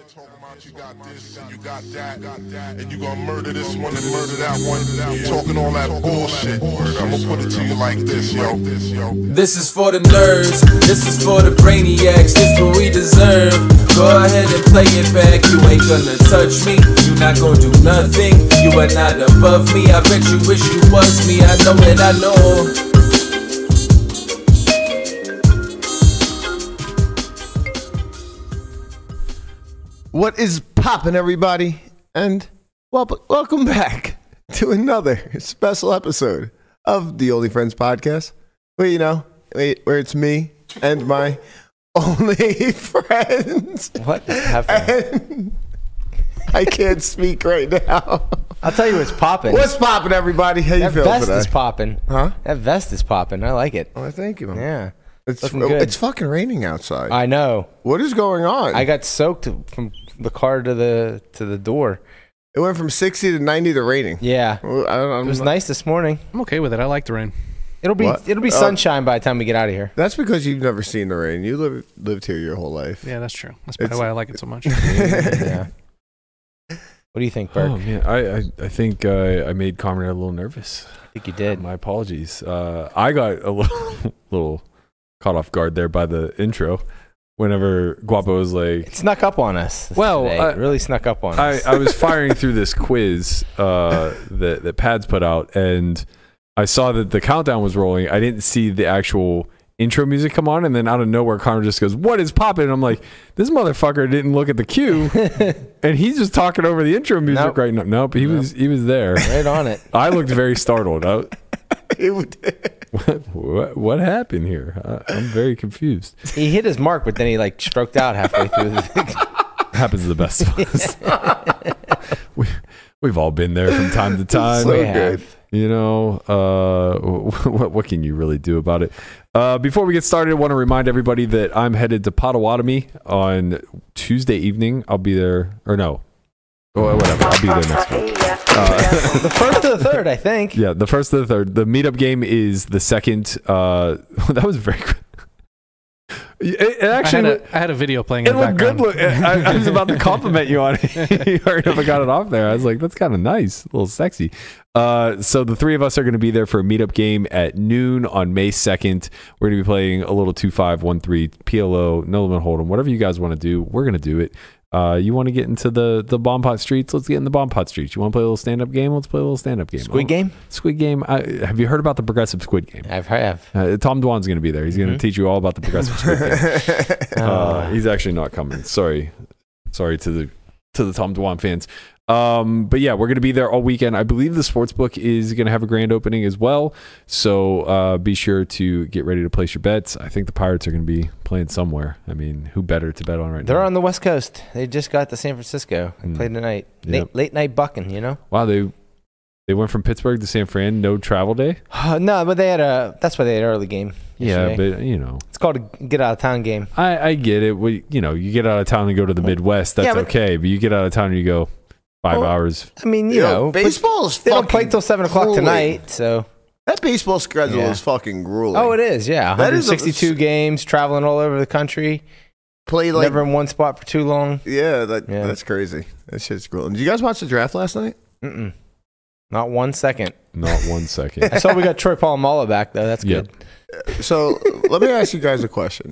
Talking about you got this and you got that, and you gonna murder this one and murder that one. Talking all that bullshit. I'ma put it to you like this, yo. This is for the nerds, this is for the brainiacs, this what we deserve. Go ahead and play it back, you ain't gonna touch me, you not gonna do nothing, you are not above me. I bet you wish you was me, I know that I know. What is poppin', everybody? And welcome back to another special episode of the Only Friends podcast. Where it's me and my only friends. What is happening? I can't speak right now. I'll tell you what's popping. What's poppin', everybody? How you That feeling vest today? is popping. Huh? That vest is popping. I like it. Oh, thank you, man. Yeah. It's looking good. It's fucking raining outside. I know. What is going on? I got soaked from the car to the door. It went from 60 to 90 to raining. Yeah. Well, It was nice this morning. I'm okay with it. I like the rain. It'll be What? sunshine by the time we get out of here. That's because you've never seen the rain. You lived here your whole life. Yeah, that's true. That's probably why I like it so much. Yeah. What do you think, Burke? Oh man, I think I made Conrad a little nervous. I think you did. My apologies. I got a little caught off guard there by the intro. Whenever Guapo was like, It snuck up on us. Well, today. It really snuck up on us. I was firing through this quiz that Pads put out, and I saw that the countdown was rolling. I didn't see the actual intro music come on, and then out of nowhere, Connor just goes, "What is poppin'?" And I'm like, this motherfucker didn't look at the cue, and he's just talking over the intro music Nope. right now. Nope, he was there. Right on it. I looked very startled. What happened here? I'm very confused. He hit his mark, but then he stroked out halfway through. Happens to the best of us. We've all been there from time to time. So We good. have. You know, what can you really do about it? Before we get started, I want to remind everybody that I'm headed to Potawatomi on Tuesday evening. I'll be there, or no, whatever. I'll be there next week. The first to the third, I think. Yeah, the first to the third. The meetup game is the second. That was very good. It actually, I had a video playing it in the looked good. background. I was about to compliment you on it. You already never got it off there. I was like, that's kind of nice, a little sexy. So the three of us are going to be there for a meetup game at noon on May 2nd. We're going to be playing a little 2-5-1-3 PLO, no limit hold'em, whatever you guys want to do. We're going to do it. You want to get into the bomb pot streets? Let's get in the bomb pot streets. You want to play a little stand-up game? Let's play a little stand-up game. Squid Game? Squid Game. Have you heard about the progressive Squid Game? I have. Tom Dwan's going to be there. He's going to teach you all about the progressive Squid Game. He's actually not coming. Sorry to the Tom Dwan fans. But yeah, we're going to be there all weekend. I believe the sportsbook is going to have a grand opening as well. So be sure to get ready to place your bets. I think the Pirates are going to be playing somewhere. I mean, who better to bet on right now? They're on the West Coast. They just got to San Francisco and played tonight. Yep. Late night bucking, you know? Wow, they went from Pittsburgh to San Fran, no travel day? No, but that's why they had an early game. Yeah, yesterday. but you know. It's called a get out of town game. I get it. You get out of town and go to the Midwest, that's Yeah, but- okay. But you get out of town and you go 5 hours. I mean, you know, but baseball's they don't fucking play till 7 o'clock grueling. tonight, so. That baseball schedule Yeah. is fucking grueling. Oh, it is, yeah. That is 162 games, traveling all over the country. Play like Never in one spot for too long. yeah, Yeah. that's crazy. That shit's grueling. Did you guys watch the draft last night? Mm-mm. Not 1 second. Not 1 second. I saw we got Troy Polamalu back, though. That's Yep. good. So let me ask you guys a question.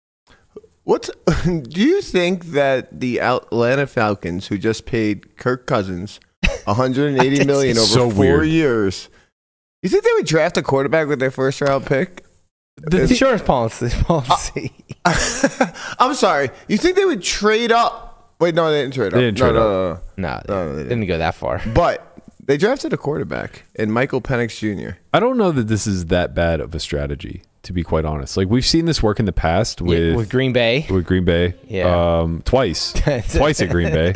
Do you think that the Atlanta Falcons, who just paid Kirk Cousins $180 million over So 4 weird. years, you think they would draft a quarterback with their first round pick? The insurance policy. I'm sorry. You think they would trade up? Wait, no, they didn't trade up. They didn't trade no. No, No, they they didn't go that far. But they drafted a quarterback in Michael Penix Jr. I don't know that this is that bad of a strategy, to be quite honest. Like, we've seen this work in the past with Green Bay. Green Bay. Yeah. Twice at Green Bay.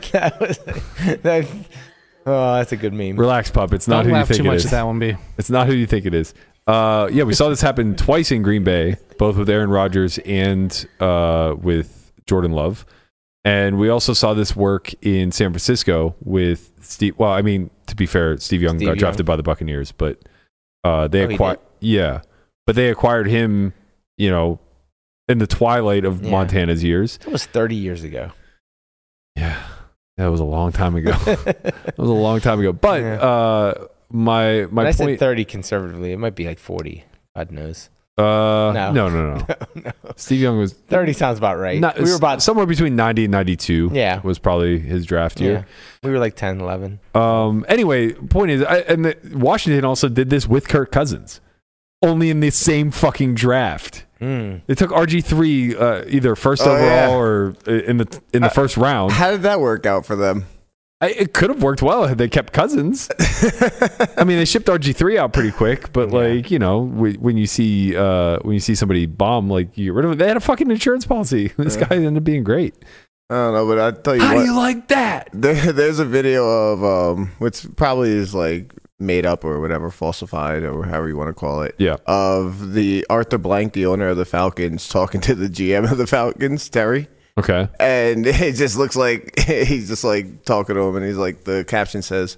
That's a good meme. Relax, pup. It's not Don't who you laugh think too it much is. at that one, B. It's not who you think it is. Yeah, we saw this happen twice in Green Bay, both with Aaron Rodgers and with Jordan Love. And we also saw this work in San Francisco with Steve. Well, I mean, to be fair, Steve Young got drafted by the Buccaneers, but they acquired. Yeah, but they acquired him, in the twilight of Montana's years. That was 30 years ago. Yeah, that was a long time ago. That was a long time ago. But my When I said point. 30 conservatively, it might be like 40. God knows. No. No. Steve Young was 30 sounds about right. we were about somewhere between 90 and 92. Yeah. Was probably his draft year. We were like 10, 11. Anyway, point is, Washington also did this with Kirk Cousins, only in the same fucking draft. They took RG3 either first overall or in the first round. How did that work out for them? It could have worked well had they kept Cousins. I mean, they shipped RG3 out pretty quick, but like when you see somebody bomb, like you get rid of it. They had a fucking insurance policy. This guy ended up being great. I don't know, but I tell you How what, do you like that? there's a video of which probably is like made up or whatever, falsified or however you want to call it. Yeah. Of the Arthur Blank, the owner of the Falcons, talking to the GM of the Falcons, Terry. Okay. And it just looks like he's just like talking to him, and he's like, the caption says,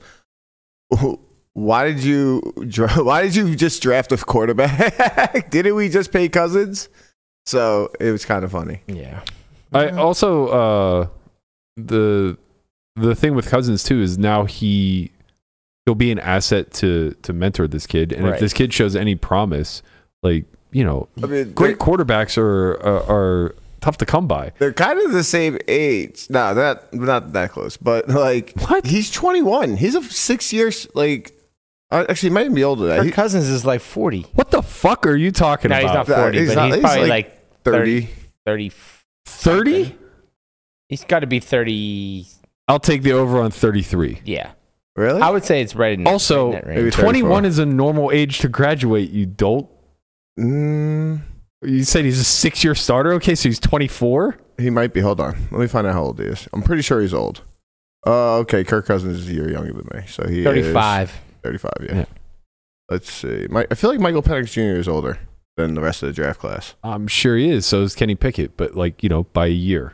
"Why did you just draft a quarterback? Didn't we just pay Cousins?" So it was kind of funny. Yeah. I also the thing with Cousins too is now he'll be an asset to mentor this kid, and if this kid shows any promise, like I mean, great quarterbacks are tough to come by. They're kind of the same age. No, not that close. But like, what? He's 21. He's a 6 years. Like, actually, he might even be older than that. Kirk Cousins is like 40. What the fuck are you talking No, about? he's not 40, but he's probably like 30. 30. 30? He's got to be 30. I'll take the over on 33. Yeah. Really? I would say it's right in Also, that range. 21 is a normal age to graduate. You dolt. Mm, You said he's a 6-year starter. Okay, so he's 24. he might be. Hold on. Let me find out how old he is. I'm pretty sure he's old. Okay, Kirk Cousins is a year younger than me, so he 35. is 35. Yeah. Let's see. I feel like Michael Penix Jr. is older than the rest of the draft class. I'm sure he is. So is Kenny Pickett, but like by a year.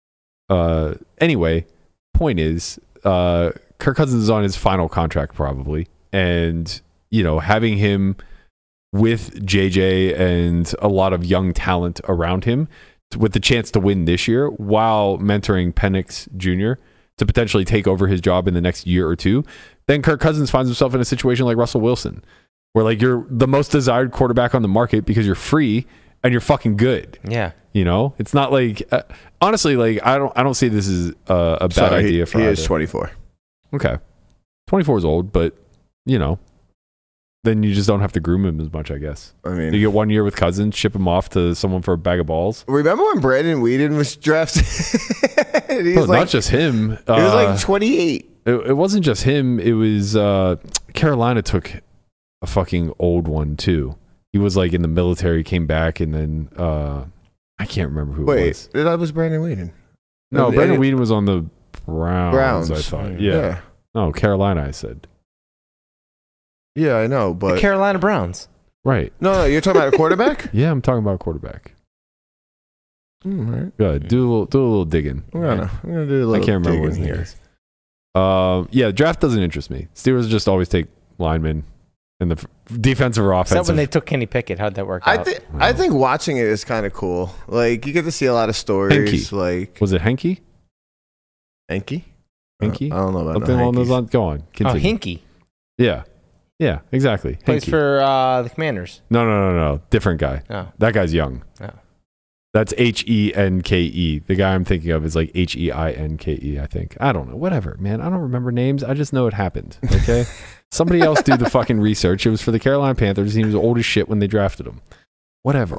Anyway, point is, Kirk Cousins is on his final contract probably, and having him with JJ and a lot of young talent around him with the chance to win this year while mentoring Penix Jr. to potentially take over his job in the next year or two, then Kirk Cousins finds himself in a situation like Russell Wilson, where like you're the most desired quarterback on the market because you're free and you're fucking good. Yeah. It's not like honestly, like I don't see this as a bad idea for he either. is 24. Okay. 24 is old, but then you just don't have to groom him as much, I guess. I mean, You get 1 year with Cousins, ship him off to someone for a bag of balls. remember when Brandon Weeden was drafted? No, not just him. He was like 28. It wasn't just him. It was Carolina took a fucking old one too. He was like in the military, came back, and then I can't remember who it was. Wait, that was Brandon Weeden. No, Brandon Weeden was on the Browns. I thought. Yeah. No, Carolina. I said. Yeah, I know, The but Carolina Browns. Right. no, you're talking about a quarterback. Yeah, I'm talking about quarterback. Right. Good. Do a little digging. I'm gonna do a little. I can't remember what his digging name is. Yeah, draft doesn't interest me. Steelers just always take linemen and the defensive or Except when offensive. they took Kenny Pickett. How'd that work out? I think watching it is kind of cool. Like you get to see a lot of stories. Henke. Like Was it Henke? Henke. Henke? I don't know about Something along those lines. Go on. Oh, Continue. Hinkie. Yeah, exactly. Plays Henke. for the Commanders. No. Different guy. Oh. That guy's young. Oh. That's Henke. The guy I'm thinking of is like Heinke, I think. I don't know. Whatever, man. I don't remember names. I just know it happened. Okay? Somebody else do the fucking research. It was for the Carolina Panthers. He was old as shit when they drafted him. Whatever.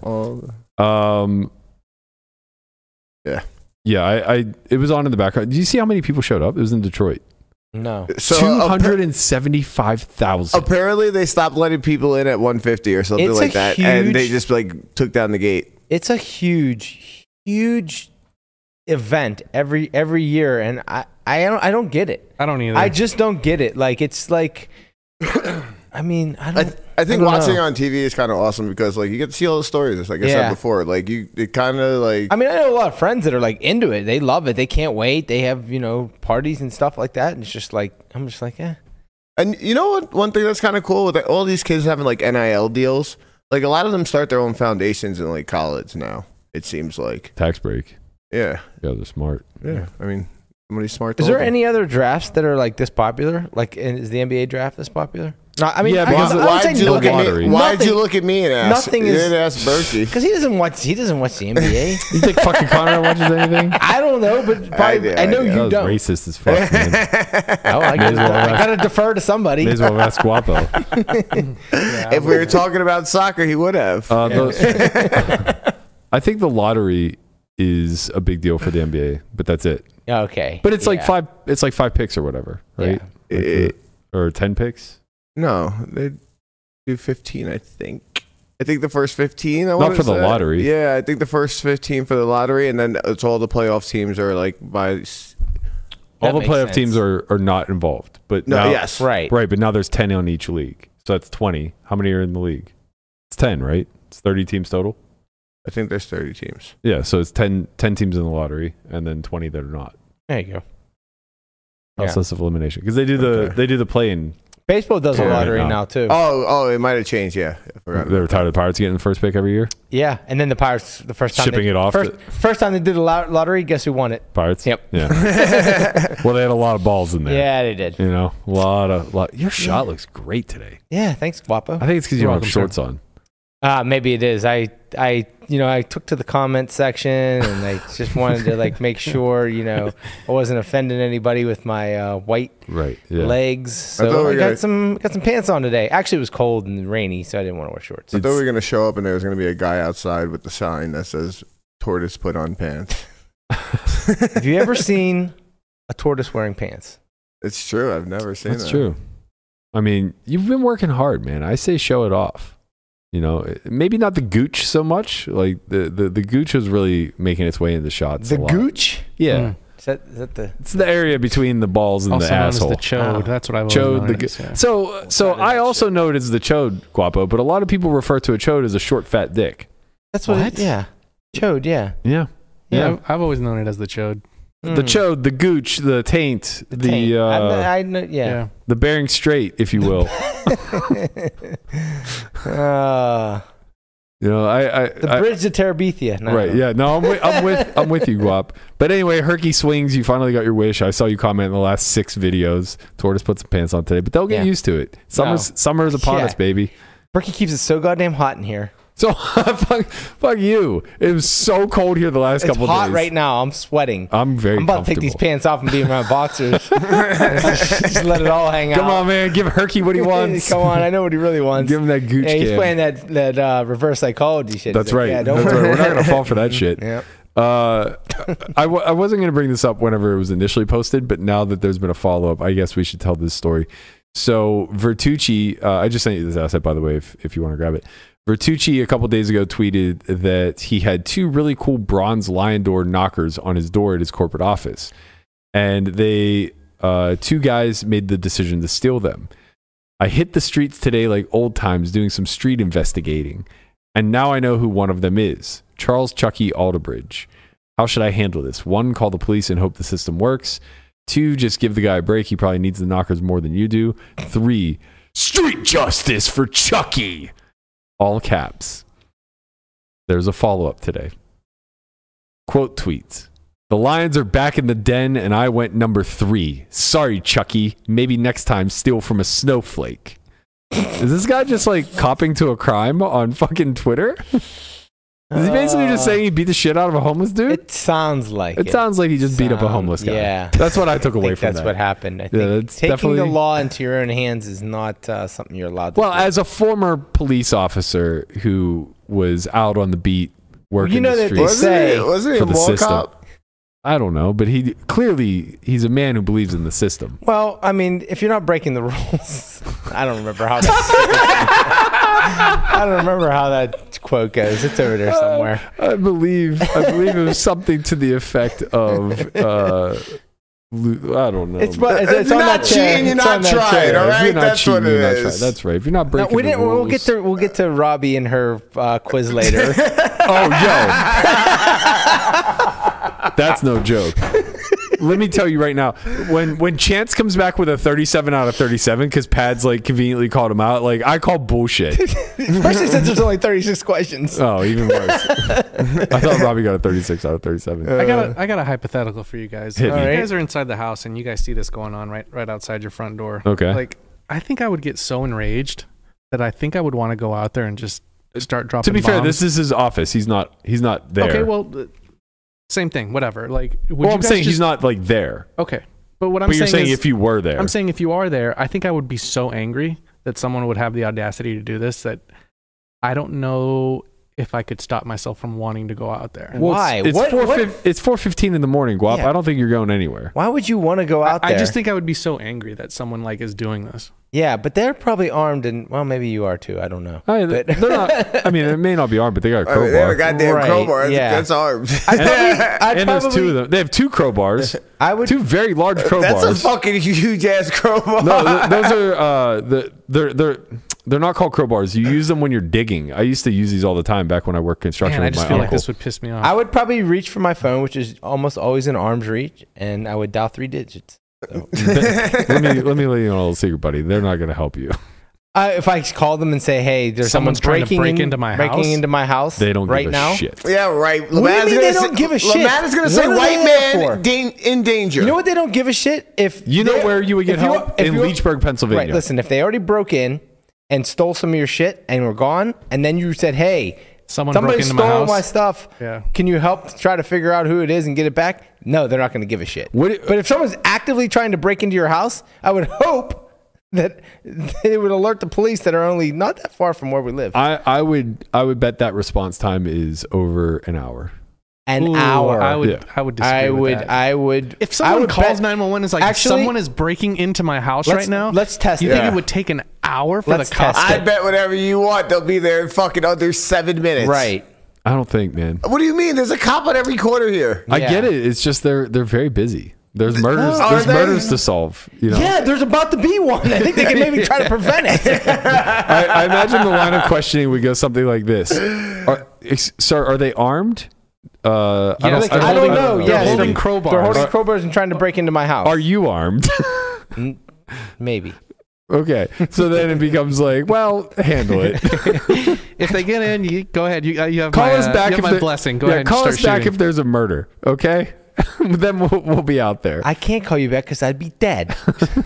Yeah. Yeah, it was on in the background. Did you see how many people showed up? It was in Detroit. No. So 275,000. apparently they stopped letting people in at 150 or something It's like a that, huge- and they just like took down the gate. It's a huge event every year, and I don't get it. I don't either. I just don't get it. Like it's like, I mean, I don't. I think don't watching know. on TV is kind of awesome because like you get to see all the stories. Just like I said Yeah. before, like it kind of like I mean, I know a lot of friends that are like into it. They love it. They can't wait. They have parties and stuff like that. And it's just like I'm just like, eh. And you know what? One thing that's kind of cool with all these kids having like NIL deals, like a lot of them start their own foundations in like college now. It seems like, Tax break. yeah, Yeah, they're smart. yeah. I mean, Somebody smart. Is told there him. any other drafts that are like this popular? Like, is the NBA draft this popular? No, I mean, Yeah, I because would Why'd say you look at lottery. me? Why'd Nothing- you look at me and ask? nothing you is- didn't ask Berkey. Because he doesn't watch the NBA. You think fucking Connor watches anything? I don't know, but probably, do, I know I do. That you was don't. racist as fuck, man. Oh, I May as well ask- gotta defer to somebody. May as well ask Guapo. If we were talking about soccer, he would have. I think the lottery is a big deal for the NBA, but that's it. Okay, But it's like yeah. five. It's like 5 picks or whatever, right? Yeah. Like or 10 picks. No, they do 15. I think the first 15. Not for the lottery. Yeah, I think the first 15 for the lottery, and then it's all the playoff teams are like by. All the makes playoff sense. teams are not involved, but No, now, yes, Right. right. But now there's 10 on each league, so that's 20. How many are in the league? It's 10, right? It's 30 teams total. I think there's 30 teams. Yeah, so it's 10 teams in the lottery, and then 20 that are not. There you go. Process of elimination because they do the play-in. Baseball does a Yeah, lottery right now. now too. Oh, it might have changed. Yeah, I forgot. They're tired of the Pirates getting the first pick every year. Yeah, and then the Pirates, the first time Shipping it off First time they did a lottery, guess who won it? Pirates. Yep. Yeah. Well, they had a lot of balls in there. Yeah, they did. You know, a lot. Your shot looks great today. Yeah, thanks, Guapo. I think it's because you You're don't have welcome, shorts on. Maybe it is. I took to the comment section and I just wanted to like make sure, I wasn't offending anybody with my white Right. Yeah. legs. I thought So we I got got- some pants on today. Actually, it was cold and rainy, so I didn't want to wear shorts. I thought we were gonna show up and there was gonna be a guy outside with the sign that says "Tortoise put on pants." Have you ever seen a tortoise wearing pants? It's true. I've never seen That's that. true. I mean, you've been working hard, man. I say show it off. Maybe not the gooch so much. Like the gooch was really making its way into shots. a lot. gooch? Yeah. Mm. Is that the? It's the area between the balls and Also the known asshole. as the chode. Oh. That's what I've always Chode, known the it as, yeah. So I also know it as the chode, Guapo, but a lot of people refer to a chode as a short, fat dick. That's what? What? Yeah, chode. Yeah. Yeah. Yeah, I've always known it as the chode. The chode, the gooch, the taint, Taint. I know. Yeah. the Bering Strait, if you will. The bridge to Terabithia. No, Right. no. Yeah. No, I'm with you, Guap. But anyway, Herky swings. You finally got your wish. I saw you comment in the last 6 videos. Tortoise put some pants on today, but they'll get Yeah. used to it. Summer's upon Yeah. us, baby. Berkey keeps it so goddamn hot in here. So fuck you. It was so cold here the last It's couple hot days. right now. I'm sweating. I'm very I'm about to take these comfortable. pants off and be in my boxers. just let it all hang out. Come on, man. Give Herky what he wants. Come on, I know what he really wants. Give him that gooch Yeah, he's cam. playing that reverse psychology shit. That's He's like, right. Yeah, don't That's right. worry. We're not going to fall for that shit. Yeah. I wasn't going to bring this up whenever it was initially posted, but now that there's been a follow-up, I guess we should tell this story. So Vertucci, I just sent you this asset, by the way, if you want to grab it. Vertucci a couple days ago tweeted that he had 2 really cool bronze lion door knockers on his door at his corporate office. And they, 2 guys made the decision to steal them. I hit the streets today like old times doing some street investigating. And now I know who one of them is. Charles Chucky Aldebridge. How should I handle this? 1, call the police and hope the system works. 2, just give the guy a break. He probably needs the knockers more than you do. 3, street justice for Chucky. All caps. There's a follow-up today. Quote tweets. The Lions are back in the den and I went number 3. Sorry, Chucky. Maybe next time steal from a snowflake. Is this guy just like copping to a crime on fucking Twitter? Is he basically just saying he beat the shit out of a homeless dude? It sounds like It sounds like he just beat up a homeless guy. Yeah. That's what I took I away think from that's that. what happened. I Yeah, think that's taking the definitely- law into your own hands is not something you're allowed to Well, do. as a former police officer who was out on the beat working you know the that they streets, say wasn't he for a the mall system. cop? I don't know, but he's a man who believes in the system. Well, I mean, if you're not breaking the rules, I don't remember how that. I don't remember how that quote goes. It's over there somewhere. I believe it was something to the effect of I don't know. It's If you're on not that chair. cheating, you're It's not on that trying, chair. all If right? you're not That's cheating, what it you're not is. trying. That's right. If you're not No, breaking we the didn't. rules, We'll get to Robbie and her quiz later. Oh, yo, that's no joke. let me tell you right now, when Chance comes back with a 37 out of 37 because Pad's like conveniently called him out, like I call bullshit. Especially since there's only 36 questions. Oh, even worse. I thought Robbie got a 36 out of 37. I got a hypothetical for you guys. Hit If me. you guys are inside the house and you guys see this going on right outside your front door. Okay. Like, I think I would get so enraged that I think I would want to go out there and just start dropping To be fair, bombs. this is his office. He's not there. Okay, well, same thing. Whatever. Like, would Well, you I'm guys saying just, he's not like there. Okay, but what I'm But you're saying is, if you were there. I'm saying if you are there, I think I would be so angry that someone would have the audacity to do this that I don't know if I could stop myself from wanting to go out there. Well, Why? It's What- 4:15 in the morning, Guap. Yeah. I don't think you're going anywhere. Why would you want to go out there? I just think I would be so angry that someone like is doing this. Yeah, but they're probably armed, and well, maybe you are too. I don't know. They're not. I mean, they may not be armed, but they got a I mean, they have a crowbar. goddamn Right, crowbar. yeah. That's armed. And there's two of them. They have two crowbars. I would. Two very large crowbars. That's a fucking huge ass crowbar. No, those are they're not called crowbars. You use them when you're digging. I used to use these all the time back when I worked construction Man, I with just my feel like uncle. this would piss me off. I would probably reach for my phone, which is almost always in arm's reach, and I would dial 3 digits. So. let me let you know a little secret, buddy. They're not going to help you. If I call them and say, "Hey, there's Someone's someone trying to break into my house? breaking into my house," They don't right give a now. shit. Yeah, right. do you mean they don't give a shit? Lamann is going to What say are white they there man for? in danger. You know what? They don't give a shit if You know they- where you would get if you- help? if In you- Leechburg, Pennsylvania. Right. Listen, if they already broke in and stole some of your shit and were gone, and then you said, "Hey, Someone somebody broke into my stole house." my stuff. Yeah. Can you help try to figure out who it is and get it back?" No, they're not going to give a shit. What- But if someone's actively trying to break into your house, I would hope that they would alert the police that are only not that far from where we live. I would bet that response time is over an hour. An Ooh, hour. I would. Yeah. I would disagree with that. I would. If I someone would calls bet- 911 is like, Actually, someone is breaking into my house let's- right now. let's test You it. think Yeah. it would take an hour for Let's the cops? test I it. bet whatever you want, they'll be there in fucking under 7 minutes. Right. I don't think, man. What do you mean? There's a cop on every corner here. I Yeah. get it. It's just they're very busy. There's murders. Are There's they? murders to solve. You know. Yeah, there's about to be one. I think they can maybe try to prevent it. I imagine the line of questioning would go something like this: Sir, are they armed? Yes, I they're I don't holding- know. they're Yes, holding crowbars. They're holding crowbars and trying to break into my house. Are you armed? Maybe. Okay, so then it becomes like, well, handle it. If they get in, you go ahead. You have Call my, us back you have if my there- blessing. Go yeah, ahead and call start us back shooting. if there's a murder. Okay, then we'll be out there. I can't call you back because I'd be dead.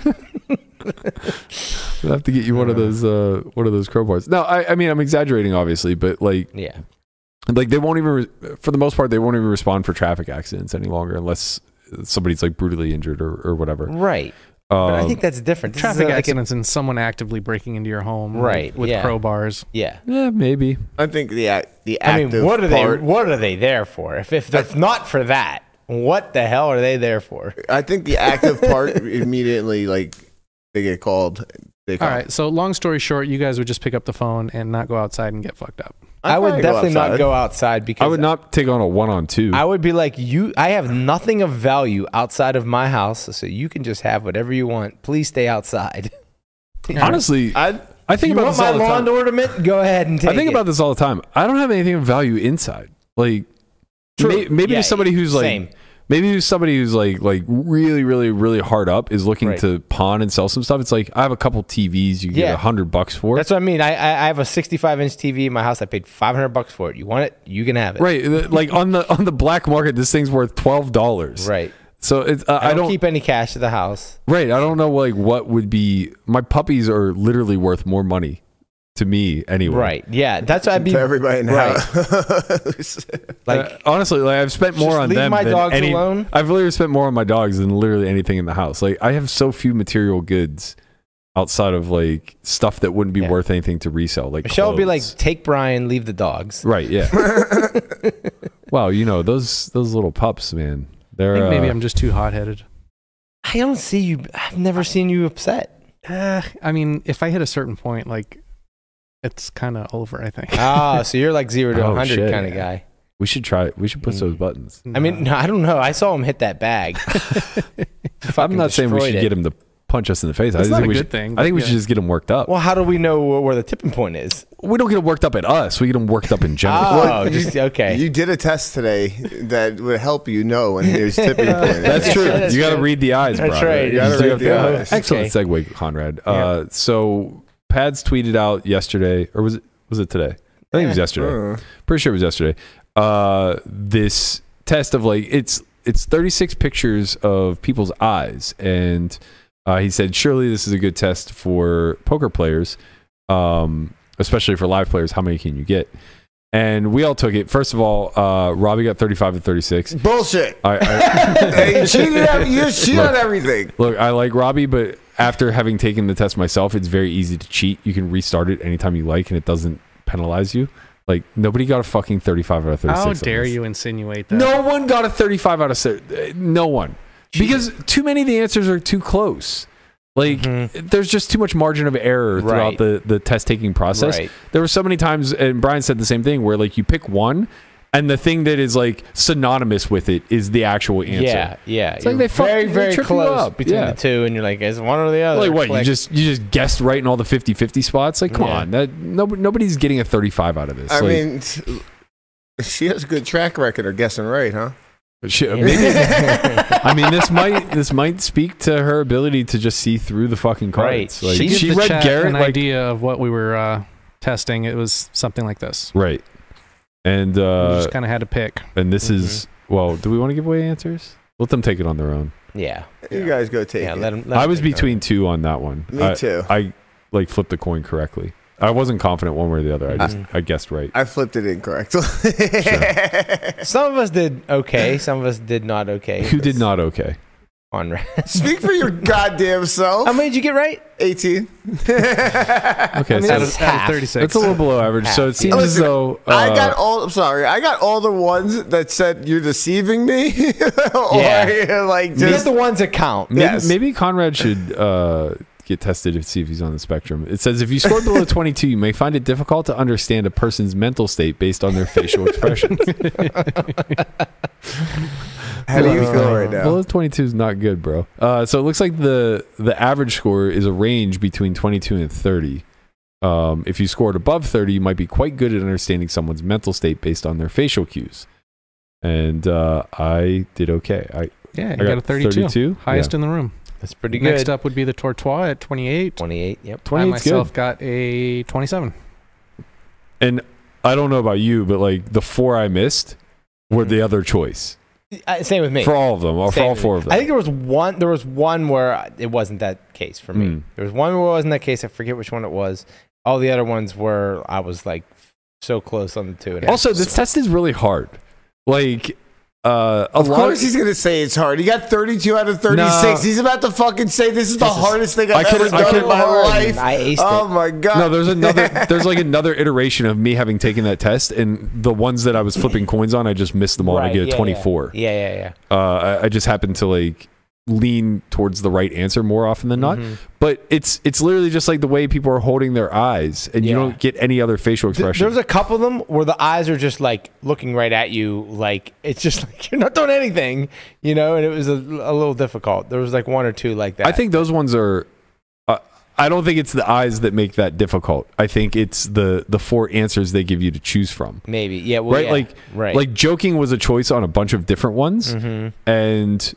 We'll have to get you one of those crowbars. No, I mean I'm exaggerating, obviously, but like Yeah. they won't even for the most part they won't even respond for traffic accidents any longer unless somebody's like brutally injured or whatever. Right. But I think that's different. This is Traffic like a- accidents and someone actively breaking into your home, Right, with yeah. crowbars. Yeah. Yeah, maybe. I think the I active mean, what are part, they? What are they there for? If not for that, what the hell are they there for? I think the active part immediately, like, they get called. They All right. So long story short, you guys would just pick up the phone and not go outside and get fucked up. I would probably go definitely not outside. go outside because I would not take on a 1-on-2. I would be like, I have nothing of value outside of my house, so you can just have whatever you want. Please stay outside. Honestly, I think You about want this my all the lawn time. ornament? Go ahead and take I think it. about this all the time. I don't have anything of value inside. Like True. maybe Yeah, to somebody who's like same. maybe to somebody who's like really really really hard up is looking Right. to pawn and sell some stuff. It's like I have a couple TVs you Yeah. get $100 for. That's what I mean. I have a 65-inch TV in my house. I paid $500 for it. You want it? You can have it. right. Like on the black market, this thing's worth $12. Right. So it's I don't keep any cash at the house. right. I don't know like what would be. My puppies are literally worth more money to me anyway. Right. Yeah. That's what I'd be. to everybody in the right. house. Like, Honestly, like I've spent more Just on leave them my than dogs any. alone. I've literally spent more on my dogs than literally anything in the house. Like I have so few material goods outside of like stuff that wouldn't be Yeah. worth anything to resell. Like Michelle would be like, clothes. take Brian, leave the dogs. right, yeah. Wow, you know those little pups, man. They're I think maybe I'm just too hot-headed. I don't see you. I've never seen you upset. I mean, if I hit a certain point, like, it's kind of over, I think. Ah, so you're like 0 to Oh, 100 shit. kind of guy. we should try. We should push those buttons. I mean, no, I don't know. I saw him hit that bag. I'm not saying we should destroyed get it. him to punch us in the face. That's I not think a we good should, thing, I think we but should just get them worked up. Well, how do we know where the tipping point is? We don't get them worked up at us. We get them worked up in general. Oh, just okay. You did a test today that would help you know when there's tipping point. That's true. That's You got to true. read the eyes, bro. That's right. You gotta do read have the to- eyes. Excellent Okay. segue, Conrad. Yeah. So Pads tweeted out yesterday, or was it today? I think it was yesterday. Pretty sure it was yesterday. This test of like it's 36 pictures of people's eyes, and he said surely this is a good test for poker players, especially for live players. How many can you get? And we all took it. First of all, Robbie got 35 and 36. Bullshit. I You cheat on everything. look, I like Robbie, but after having taken the test myself, it's very easy to cheat. You can restart it anytime you like, and it doesn't penalize you. Like, nobody got a fucking 35 out of 36. How on dare this. you insinuate that? No one got a 35 out of no one. Because too many of the answers are too close. Like, there's just too much margin of error throughout the test taking process. Right. There were so many times, and Brian said the same thing, where like you pick one, and the thing that is like synonymous with it is the actual answer. Yeah. It's like You're they very trip you close up. between Yeah. the two, and you're like, is one or the other? Like what? Click. You just guessed right in all the 50-50 spots? Like, come Yeah. on. That nobody's getting a 35 out of this. I Like, mean, she has a good track record of guessing right, huh? shit, maybe, I mean, this might speak to her ability to just see through the fucking cards. Right. Like, To give she the read chat Garrett an like idea of what we were testing. It was something like this. right, and We just kind of had to pick. and this is well. Do we want to give away answers? Let them take it on their own. Yeah. You guys go take Yeah. it. Let him. I was between two on that one. Me too. I like flipped the coin correctly. I wasn't confident one way or the other. I guessed right. I flipped it incorrectly. Some of us did okay. Some of us did not okay. Who did not okay? Conrad. Speak for your goddamn self. How many did you get right? 18. Okay, mean, so that's Out of half. 36. that's a little below average. So it seems as Listen, though I got all the ones that said you're deceiving me. Or Yeah. you're like These just are the ones that count. maybe Conrad should get tested to see if he's on the spectrum. It says if you score below 22, you may find it difficult to understand a person's mental state based on their facial expressions. How do you feel right now? Below 22 is not good, bro. So it looks like the average score is a range between 22 and 30. If you scored above 30, you might be quite good at understanding someone's mental state based on their facial cues. And I did okay. Yeah, I you got a 32. Highest Yeah. in the room. That's pretty good. Next up would be the Tortois at 28. 28. Yep. I 28 's myself good. got a 27. And I don't know about you, but like the four I missed were the other choice Same with me. for all of them, or for Same all with me. four of them. I think there was one where it wasn't that case for me. Mm. There was one where it wasn't that case. I forget which one it was. All the other ones were I was like so close on the two. And Also, this test is really hard. Like, Of course he's going to say it's hard. He got 32 out of 36. No. He's about to fucking say this is the hardest thing I've I ever couldn't- I done in couldn't- my life. I aced Oh it. my God. No, there's like another iteration of me having taken that test, and the ones that I was flipping coins on, I just missed them all. And I Right, get a yeah, 24. Yeah. I just happened to like lean towards the right answer more often than not. Mhm. But it's literally just like the way people are holding their eyes, and you Yeah. don't get any other facial expression. There's a couple of them where the eyes are just like looking right at you, like it's just like you're not doing anything, you know. And it was a little difficult. There was like one or two like that. I think those ones are. I don't think it's the eyes that make that difficult. I think it's the four answers they give you to choose from. maybe, yeah, well, Right, yeah, like right, like joking was a choice on a bunch of different ones, Mhm. and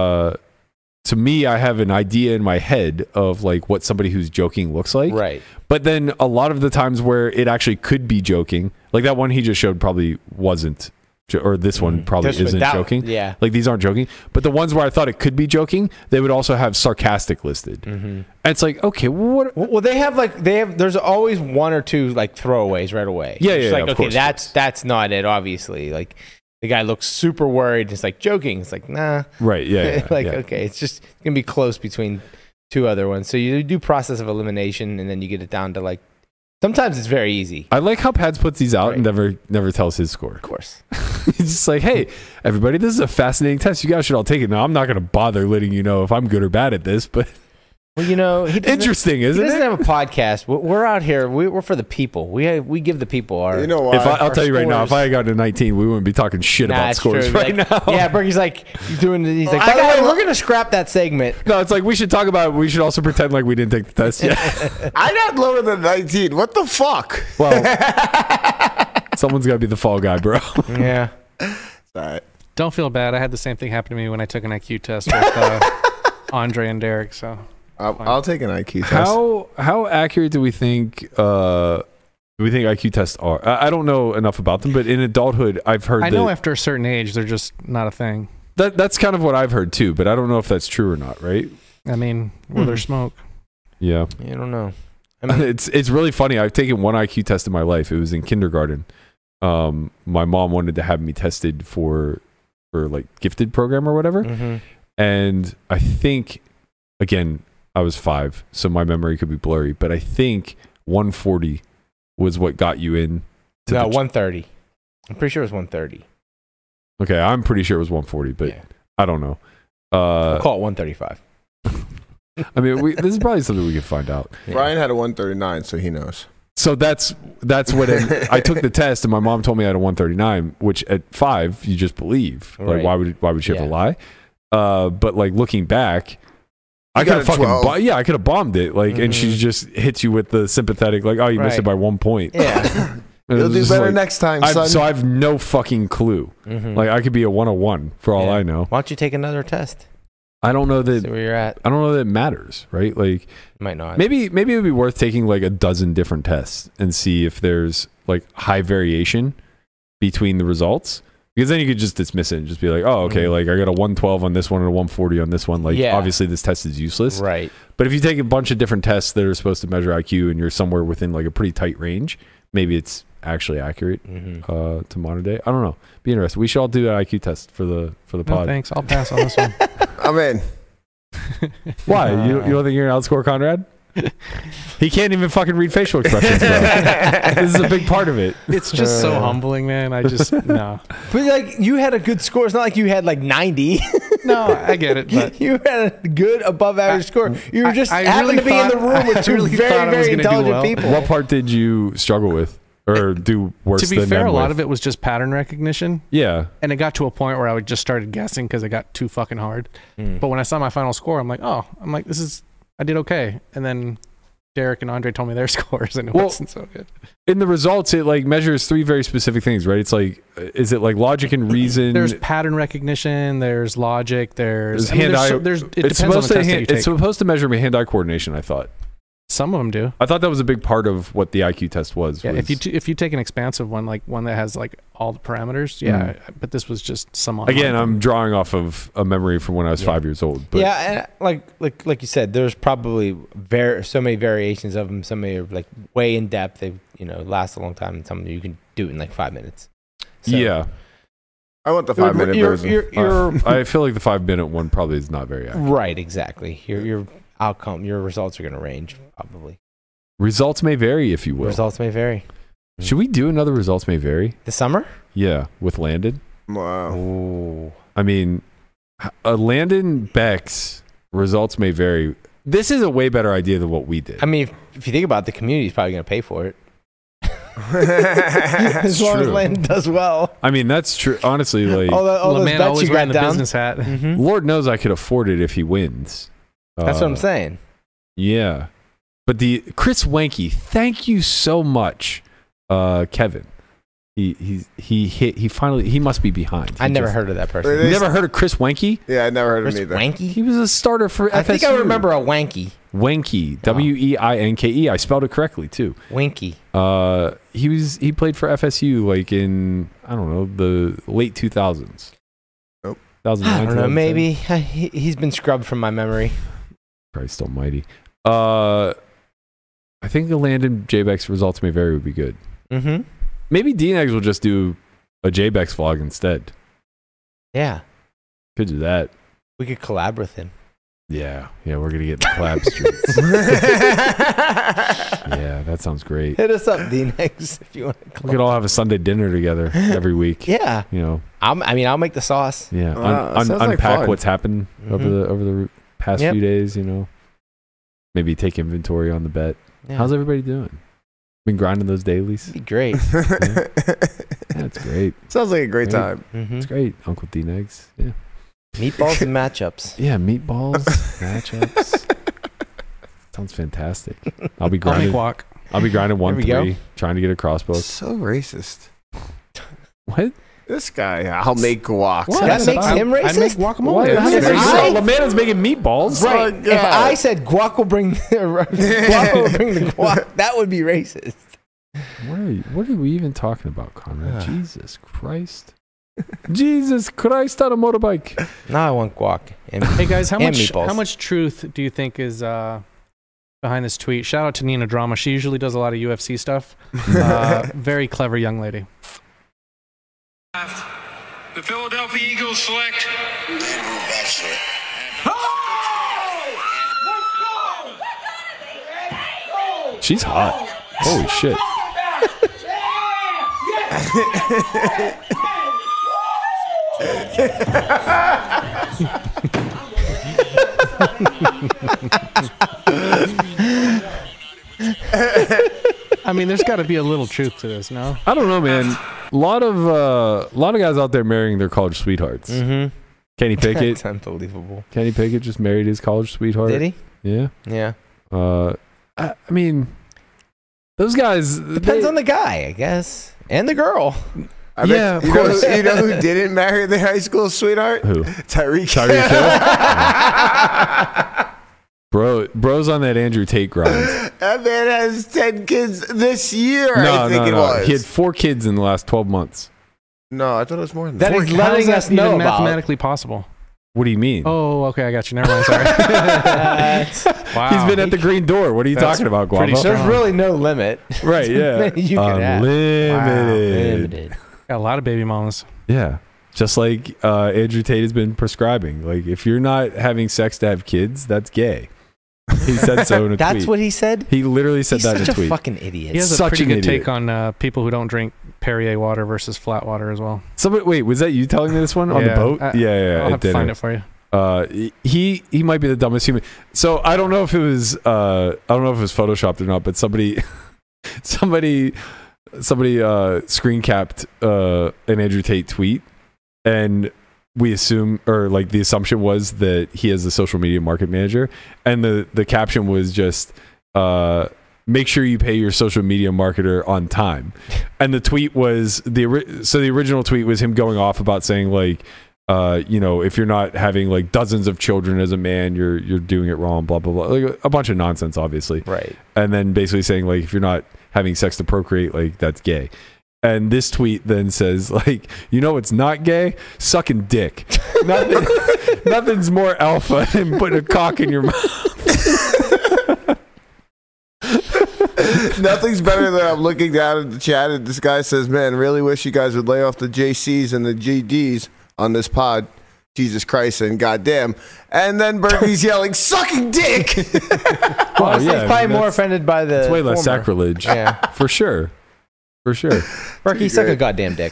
to me, I have an idea in my head of like what somebody who's joking looks like. right. But then a lot of the times where it actually could be joking, like that one he just showed probably wasn't, or this one probably This one- isn't that- joking. yeah. Like these aren't joking. But the ones where I thought it could be joking, they would also have sarcastic listed. And it's like, okay, what? Well, there's always one or two like throwaways right away. Yeah, It's yeah, like, of okay, course, that's not it. Obviously, like the guy looks super worried. It's like joking. It's like nah. Right, yeah. like yeah. okay, it's just gonna be close between two other ones. So you do process of elimination, and then you get it down to like. Sometimes it's very easy. I like how Pads puts these out and Right. never tells his score. Of course. He's just like, hey, everybody, this is a fascinating test. You guys should all take it. Now, I'm not going to bother letting you know if I'm good or bad at this, but Well, you know, Interesting, he isn't doesn't it? have a podcast. We're out here. We're for the people. We give the people our. You know why? I'll tell you right now, if scores- I had gotten a 19, we wouldn't be talking shit Nah, about it's scores true. right Like, now. Yeah, Berkey's like doing. He's like, I by the way, gotta- we're gonna scrap that segment. No, it's like we should talk about. We should also pretend like we didn't take the test yet. I got lower than 19. What the fuck? Well, someone's got to be the fall guy, bro. Yeah. All right. Don't feel bad. I had the same thing happen to me when I took an IQ test with Andre and Derek. So I'll take an IQ test. How accurate do we think IQ tests are? I don't know enough about them, but in adulthood, I've heard I know after a certain age, they're just not a thing. that's kind of what I've heard too, but I don't know if that's true or not. Right? I mean, where there's smoke. Yeah. I don't know. I mean, It's really funny. I've taken one IQ test in my life. It was in kindergarten. My mom wanted to have me tested for like gifted program or whatever. mhm. And I think, again, I was 5, so my memory could be blurry, but I think 140 was what got you in. No, 130. I'm pretty sure it was 130. Okay, I'm pretty sure it was 140, but Yeah. I don't know. We'll call it 135. I mean, this is probably something we could find out. Yeah. Brian had a 139, so he knows. So that's what I took the test, and my mom told me I had a 139, which at 5 you just believe. Like, Right. why would she have to Yeah. lie? But like looking back, I got could have a fucking 12. I could have bombed it. Like, and she Mhm. just hits you with the sympathetic, like, oh, you missed it Right. by 1 point. Yeah. And it You'll was do just better like- next time, son. So I have no fucking clue. Mhm. Like, I could be a 101 for all Yeah. I know. Why don't you take another test? I don't know See that. where you're at. I don't know that it matters, right? Like, You might not. maybe it would be worth taking like a dozen different tests and see if there's like high variation between the results. Because then you could just dismiss it and just be like, oh, okay, Mhm. like I got a 112 on this one and a 140 on this one. Like, Yeah. obviously this test is useless. Right. But if you take a bunch of different tests that are supposed to measure IQ and you're somewhere within like a pretty tight range, maybe it's actually accurate Mm-hmm. to modern day. I don't know. Be interested. We should all do an IQ test for the No, pod. thanks. I'll pass on this one. I'm in. Why? You don't think you're gonna outscore Conrad? He can't even fucking read facial expressions, bro. This is a big part of it. It's just so humbling, man. I just no. But like you had a good score. It's not like you had like 90. No, I get it, but You had a good above average score. You were just I happened really to be in the thought- room with I two really very, thought I was very gonna do intelligent well. people. What part did you struggle with or do worse to be than fair, them a lot with? of it was just pattern recognition, Yeah. and it got to a point where I would just started guessing because it got too fucking hard. Mm. But when I saw my final score, I'm like, I did okay. And then Derek and Andre told me their scores, and it Well, wasn't so good. In the results, it like measures 3 very specific things, right? It's like, is it like logic and reason? There's pattern recognition. There's logic. There's hand-eye. It It's depends on the supposed to test that you take. it's supposed to measure hand-eye coordination. I thought. Some of them do. I thought that was a big part of what the IQ test was. Yeah, was- if you take an expansive one, like one that has like all the parameters, yeah. But this was just some. Again, online I'm drawing off of a memory from when I was 5 years old. But yeah, and like you said, there's probably so many variations of them. Some are like way in depth. They last a long time, and some you can do it in like 5 minutes. So, yeah, I want the 5-minute version. You're I feel like the 5-minute one probably is not very accurate. right, exactly. Your outcome, your results are going to range probably. Results may vary, if you will. Results may vary. Should we do another results may vary? This summer? Yeah, with Landon. Wow. Ooh. I mean, Landon Beck's results may vary. This is a way better idea than what we did. I mean, if you think about it, the community's probably going to pay for it. As As long as true. Landon does well. I mean, that's true. Honestly, like, All those LeMan bets always you wearing got the down. business hat. Mhm. Lord knows I could afford it if he wins. That's what I'm saying. Yeah. But the Chris Wanky, thank you so much, Kevin. He finally he must be behind. I never heard of that person. It You is- never heard of Chris Wanky? Yeah, I never heard Chris of him either. Wanky? He was a starter for FSU. I think I remember a wanky. Wanky, Winke. I spelled it correctly too. Winky. He played for FSU like in I don't know the late 2000s. Nope. 2009, I don't know. 2010. Maybe he's been scrubbed from my memory. Christ Almighty. I think the Landon J-Bex results may vary would be good. Mm-hmm. Maybe D-Negs will just do a J-Bex vlog instead. Yeah. Could do that. We could collab with him. Yeah, we're gonna get in the collab streets. Yeah, that sounds great. Hit us up, D-Negs, if you want to We could all have a Sunday dinner together every week. Yeah. You know, I'll make the sauce. yeah. Wow, that sounds like unpack fun. what's happened over the past Yep. few days. You know, maybe take inventory on the bet. Yeah. How's everybody doing? Been grinding those dailies? Be great. That's great. Sounds like a great time. It's great. Uncle Dean eggs. Yeah. Meatballs and matchups. Yeah, meatballs, matchups. Sounds fantastic. I'll be I'll grinding. make walk. I'll be grinding There we go. 1-3, trying to get a crossbow. So racist. What? This guy, I'll make guac. What? That makes him I'd make racist? guacamole. What? That's If racist. I- LaManna's making meatballs. Right. Oh, If God. I said guac will bring guac will bring the guac, that would be racist. What are we even talking about, Conrad? Jesus Christ. Jesus Christ on a motorbike. Now I want guac. And Hey guys, And meatballs. how much truth do you think is behind this tweet? Shout out to Nina Drama. She usually does a lot of UFC stuff. Very clever young lady. The Philadelphia Eagles select She's hot. Holy shit. I mean, there's got to be a little truth to this, no? I don't know, man. A lot of guys out there marrying their college sweethearts. Mm-hmm. Kenny Pickett. That's unbelievable. Kenny Pickett just married his college sweetheart. Did he? Yeah. Yeah. I mean, those guys. Depends on the guy, I guess. And the girl. I bet- Yeah, of you course. Know, you know who didn't marry their high school sweetheart? Who? Tyreek. Tyreek Hill? Bro's on that Andrew Tate grind. That man has 10 kids this year, I think it no. was. He had 4 kids in the last 12 months. No, I thought it was more than That that. is How's letting that us know even about. mathematically possible. What do you mean? Oh, okay, I got you. Never mind. Sorry. Wow. He's been at the green door. What are you That's talking about, pretty Guavo? strong. There's really no limit. Right, yeah. You can have. Unlimited. Got a lot of baby mamas. Yeah. Just like Andrew Tate has been prescribing. Like, if you're not having sex to have kids, that's gay. He said so in a tweet. That's what he said? He literally said He's that in such a a tweet. fucking idiot. He has a Such pretty an good idiot. take on people who don't drink Perrier water versus flat water as well. Somebody, wait, was that you telling me this one on the Yeah, boat? Yeah. I'll have to find it for you. He might be the dumbest human. So I don't know if it was photoshopped or not, but somebody screen capped an Andrew Tate tweet, and we assume, or like the assumption was that he is a social media market manager, and the caption was just make sure you pay your social media marketer on time. And the tweet was the original tweet was him going off about saying like, if you're not having like dozens of children as a man, you're doing it wrong, blah blah blah, like a bunch of nonsense, obviously. Right. And then basically saying like, if you're not having sex to procreate, like that's gay. And this tweet then says like, it's not gay, sucking dick. Nothing's more alpha than putting a cock in your mouth. Nothing's better than I'm looking down at the chat and this guy says, man, really wish you guys would lay off the JCs and the GDs on this pod. Jesus Christ and goddamn. And then Berkey's yelling, sucking dick. Well, yeah, he's probably more that's- offended by the. It's way less former. sacrilege. Yeah. For sure. Berkey, suck a goddamn dick.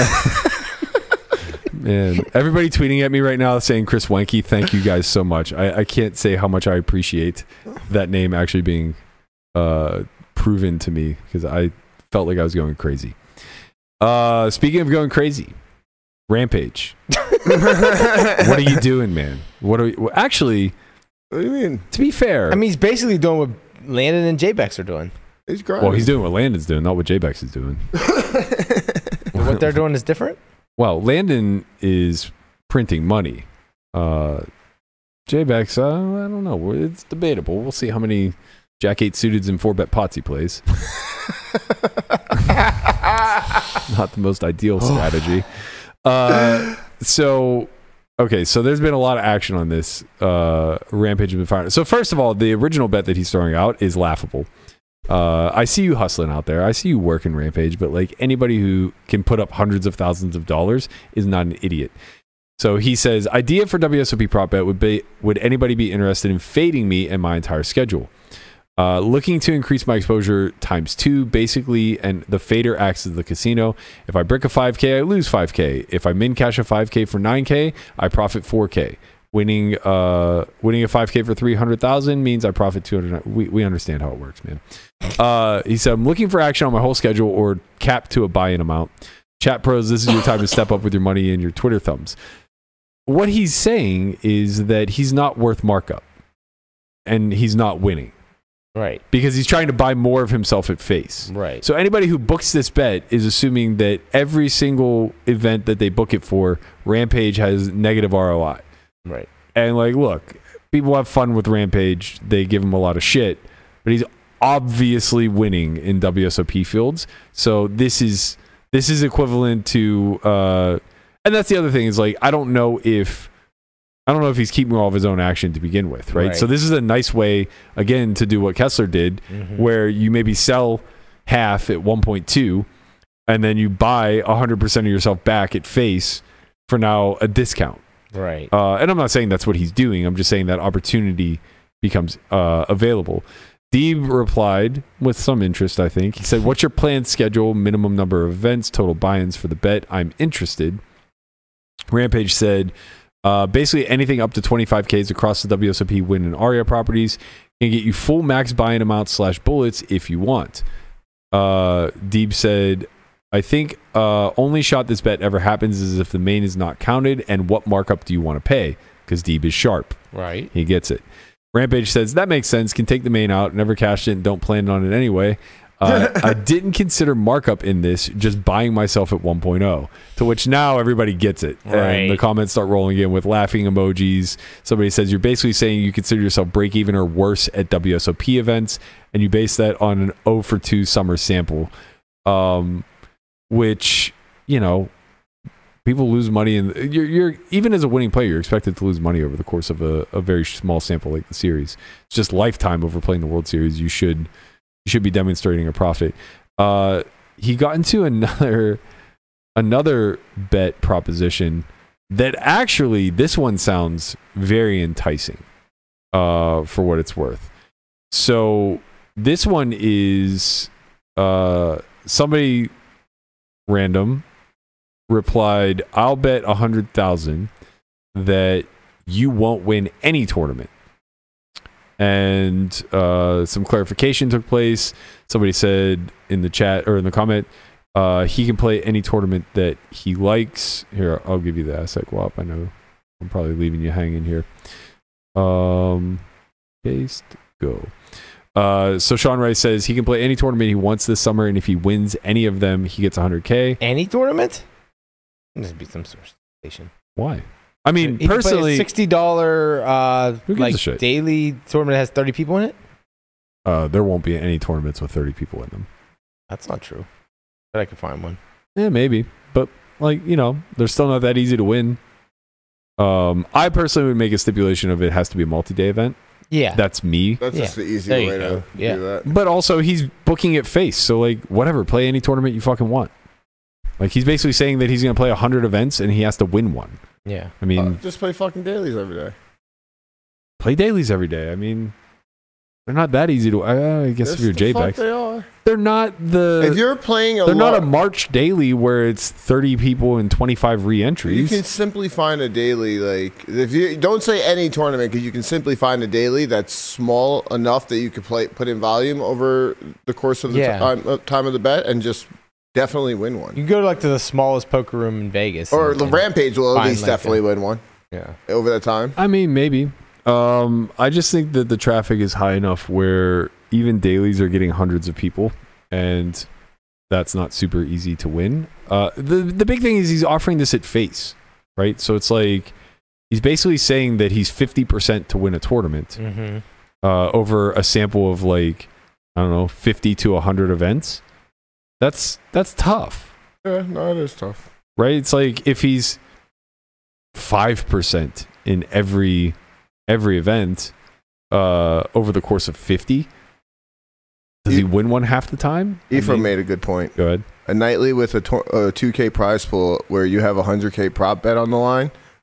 Man, everybody tweeting at me right now saying Chris Wenke, thank you guys so much. I can't say how much I appreciate that name actually being proven to me, because I felt like I was going crazy. Speaking of going crazy, Rampage. What are you doing, man? Actually, What do you mean? to be fair, I mean, he's basically doing what Landon and J-Bex are doing. He's grinding. well, he's doing what Landon's doing, not what J-Bex is doing. What they're doing is different. Well, Landon is printing money. J-Bex, I don't know. It's debatable. We'll see how many Jack 8 suiteds and 4-bet pots he plays. Not the most ideal strategy. So there's been a lot of action on this. Rampage has been firing. So first of all, the original bet that he's throwing out is laughable. I see you hustling out there. I see you working Rampage, but like anybody who can put up hundreds of thousands of dollars is not an idiot. So he says, idea for WSOP prop bet would anybody be interested in fading me and my entire schedule? Looking to increase my exposure ×2, basically, and the fader acts as the casino. If I brick a 5K, I lose 5K. If I min cash a 5K for 9K, I profit 4K. winning a 5K for 300,000 means I profit 200. We understand how it works, man. He said, I'm looking for action on my whole schedule or cap to a buy-in amount. Chat pros, this is your time to step up with your money and your Twitter thumbs. What he's saying is that he's not worth markup and he's not winning. Right. Because he's trying to buy more of himself at face. Right. So anybody who books this bet is assuming that every single event that they book it for, Rampage has negative ROI. Right. And like, look, people have fun with Rampage. They give him a lot of shit. But he's obviously winning in WSOP fields. So this is equivalent to and that's the other thing is like I don't know if he's keeping all of his own action to begin with, right? So this is a nice way again to do what Kessler did, where you maybe sell half at 1.2 and then you buy 100% of yourself back at face for now a discount. Right. And I'm not saying that's what he's doing. I'm just saying that opportunity becomes available. Deeb replied with some interest, I think. He said, what's your planned schedule, minimum number of events, total buy-ins for the bet? I'm interested. Rampage said, basically anything up to 25Ks across the WSOP win and ARIA properties can get you full max buy-in amount / bullets if you want. Deeb said, I think only shot this bet ever happens is if the main is not counted, and what markup do you want to pay? Because Deeb is sharp. Right. He gets it. Rampage says, that makes sense. Can take the main out. Never cashed it and don't plan on it anyway. I didn't consider markup in this, just buying myself at 1.0. To which now everybody gets it. Right. And the comments start rolling in with laughing emojis. Somebody says, you're basically saying you consider yourself break even or worse at WSOP events, and you base that on an 0 for 2 summer sample. Which, you know, people lose money, and you're even as a winning player, you're expected to lose money over the course of a very small sample like the series. It's just lifetime over playing the World Series. You should be demonstrating a profit. He got into another bet proposition that actually this one sounds very enticing for what it's worth. So this one is somebody random replied, I'll bet 100,000 that you won't win any tournament. And some clarification took place. Somebody said in the chat or in the comment, he can play any tournament that he likes. Here, I'll give you the asset guap. I know I'm probably leaving you hanging here. Paste, go. So Sean Rice says he can play any tournament he wants this summer, and if he wins any of them, he gets 100K. Any tournament? This would be some sort of station. Why? I mean, He personally, can play a $60 who gives a shit? daily tournament that has 30 people in it. There won't be any tournaments with 30 people in them. That's not true. But I could find one. Yeah, maybe, but like, you know, they're still not that easy to win. I personally would make a stipulation of it has to be a multi-day event. Yeah, That's me. That's just the easy There you way go. to Yeah. do that. But also, he's booking it face, so like, whatever, play any tournament you fucking want. Like, he's basically saying that he's going to play 100 events and he has to win one. yeah. I mean, Just play fucking dailies every day. play dailies every day. I mean, they're not that easy to. I guess if you're JBEX, They are. they're not the. If you're playing they're not a March daily where it's 30 people and 25 re-entries. You can simply find a daily, like, if you don't say any tournament, because you can simply find a daily that's small enough that you could put in volume over the course of the time of the bet and just definitely win one. You can go to to the smallest poker room in Vegas. Or the Rampage will at find, least like, definitely win one Yeah. over that time. I mean, maybe. I just think that the traffic is high enough where even dailies are getting hundreds of people, and that's not super easy to win. The big thing is he's offering this at face, right? So it's like he's basically saying that he's 50% to win a tournament over a sample of like, I don't know, 50 to 100 events. That's tough. Yeah, no, it is tough. Right? It's like if he's 5% in every event over the course of 50, does he win one half the time? Ephraim made a good point. Go ahead. A nightly with a 2K prize pool where you have a 100K prop bet on the line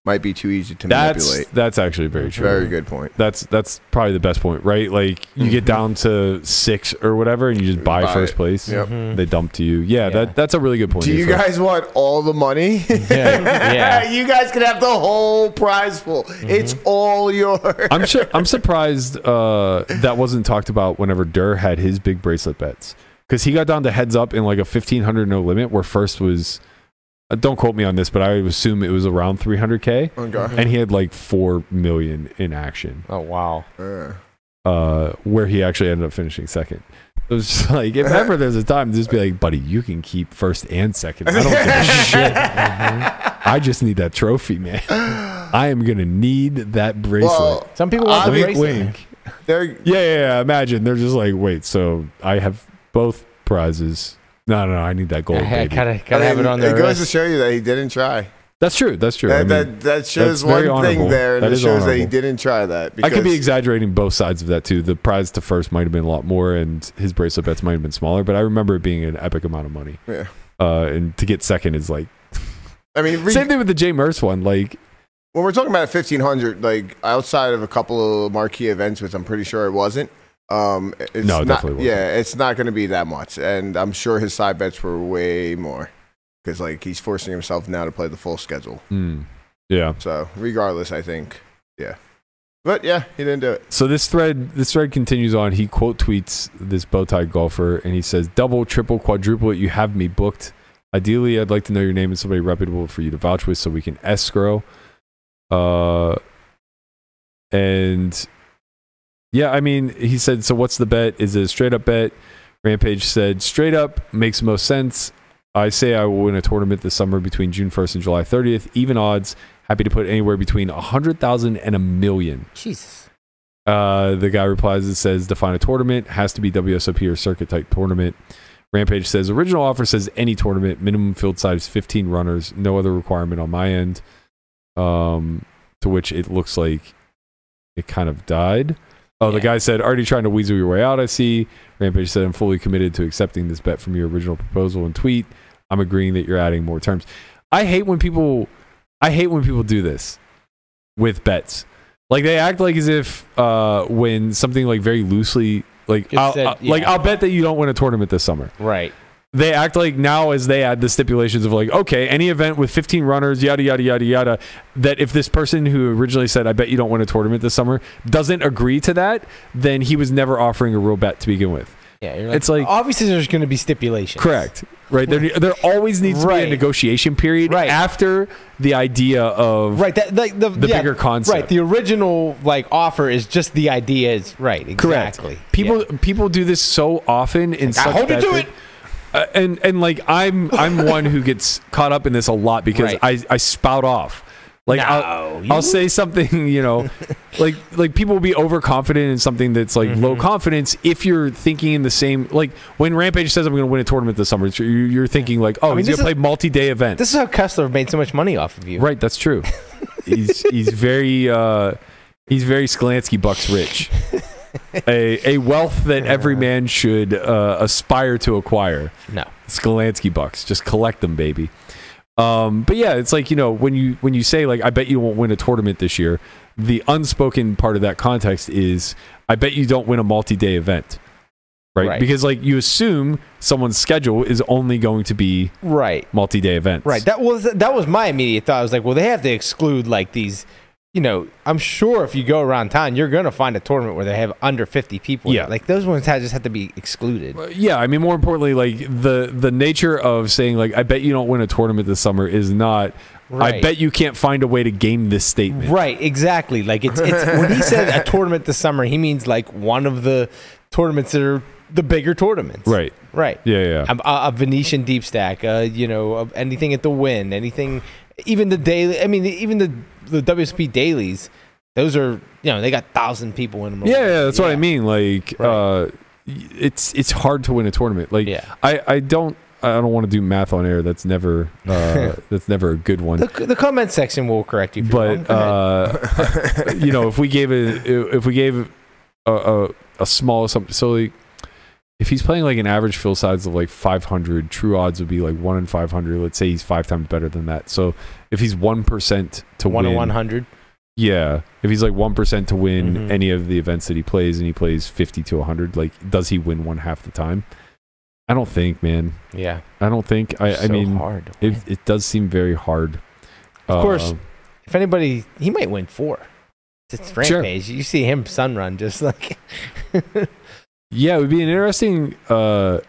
might be too easy to manipulate. That's actually very true. Very good point. That's probably the best point, right? Like you get down to 6 or whatever, and you just buy first place. Yep. They dump to you. Yeah, that's a really good point. Do you guys want all the money? Yeah. You guys can have the whole prize pool. It's all yours. I'm surprised that wasn't talked about whenever Durr had his big bracelet bets, because he got down to heads up in like a 1,500 no limit, where first was. Don't quote me on this, but I would assume it was around 300K. Okay. And he had like 4 million in action. Oh wow. Where he actually ended up finishing second. It was just like, if ever there's a time, just be like, buddy, you can keep first and second. I don't give a shit. I just need that trophy, man. I am gonna need that bracelet. Well, Some people want the wink, bracelet. wink. They're Yeah. Imagine they're just like, wait, so I have both prizes. No, I need that gold. I Baby. gotta have it on It their goes to wrist. show you that he didn't try. That's true. I mean, That shows that's very one thing honorable. there, and That it is shows that he honorable. didn't try that. I could be because- exaggerating both sides of that too. The prize to first might have been a lot more, and his bracelet bets might have been smaller. But I remember it being an epic amount of money. Yeah. And to get second is like I mean, same thing with the Jay Merce one. Like, when we're talking about 1,500, like outside of a couple of marquee events, which I'm pretty sure it wasn't. It's No, it not, definitely wasn't. Yeah, it's not going to be that much, and I'm sure his side bets were way more because like he's forcing himself now to play the full schedule. yeah. So regardless, I think, yeah. But yeah, he didn't do it. So this thread continues on. He quote tweets this bow tie golfer, and he says, "Double, triple, quadruple it. You have me booked. Ideally, I'd like to know your name and somebody reputable for you to vouch with, so we can escrow." And yeah, I mean, he said, "So what's the bet? Is it a straight up bet?" Rampage said, "Straight up makes most sense. I say I will win a tournament this summer between June 1st and July 30th. Even odds. Happy to put anywhere between 100,000 and $1 million." Jesus. The guy replies and says, "Define a tournament. Has to be WSOP or circuit type tournament." Rampage says, "Original offer says any tournament. Minimum field size 15 runners. No other requirement on my end." To which it looks like it kind of died. Oh, the guy said, "Already trying to weasel your way out, I see." Rampage said, "I'm fully committed to accepting this bet from your original proposal and tweet. I'm agreeing that you're adding more terms." I hate when people do this with bets. Like they act like as if when something like very loosely like I'll bet that you don't win a tournament this summer. Right. They act like now as they add the stipulations of like, okay, any event with 15 runners, yada, yada, yada, yada, that if this person who originally said, "I bet you don't win a tournament this summer," doesn't agree to that, then he was never offering a real bet to begin with. Yeah, you're like, It's like- obviously there's going to be stipulations. Correct. Right. There always needs to be a Right. negotiation period Right. after the idea of Right. That like the bigger concept. Right. The original like offer is just the idea is right. Exactly. Correct. People do this so often in such hold you bad to faith. it. And like I'm one who gets caught up in this a lot because Right. I spout off. Like No, I'll say something, you know, like people will be overconfident in something that's like low confidence if you're thinking in the same, like when Rampage says I'm going to win a tournament this summer, you're thinking like, oh, I mean, he's going to play multi-day event. This is how Kessler made so much money off of you. Right, that's true. he's very Skalansky Bucks rich. A wealth that every man should aspire to acquire. No. Skalansky Bucks, just collect them, baby. But yeah, it's like, you know, when you say like, "I bet you won't win a tournament this year," the unspoken part of that context is, "I bet you don't win a multi-day event." Right? Because like you assume someone's schedule is only going to be multi-day events. Right. That was my immediate thought. I was like, well, they have to exclude like these, you know, I'm sure if you go around town, you're going to find a tournament where they have under 50 people. Yeah. Like those ones just have to be excluded. Yeah, I mean, more importantly, like the nature of saying like, "I bet you don't win a tournament this summer" is not, Right. "I bet you can't find a way to game this statement." Right. Exactly. Like it's when he said a tournament this summer, he means like one of the tournaments that are the bigger tournaments. Right. Right. Yeah. A Venetian deep stack, you know, anything at the Wynn, anything, even the daily. I mean, even the WSP dailies, those are, you know, they got 1,000 people in them. Yeah, that's what I mean. Like, it's hard to win a tournament. Like, I don't want to do math on air. That's never a good one. The comment section will correct you. But you know, if we gave a small assumption, so like, if he's playing like an average fill size of like 500, true odds would be like 1 in 500. Let's say he's 5 times better than that. So if he's 1% to 1 win, in 100. yeah, if he's like 1% to win Mhm. any of the events that he plays, and he plays 50 to 100, like does he win one half the time? I don't think, man. Yeah. I don't think. I So mean, hard. it does seem very hard. Of course, if anybody, he might win 4. It's Sure. Rampage. You see him sun run just like. Yeah, it would be an interesting because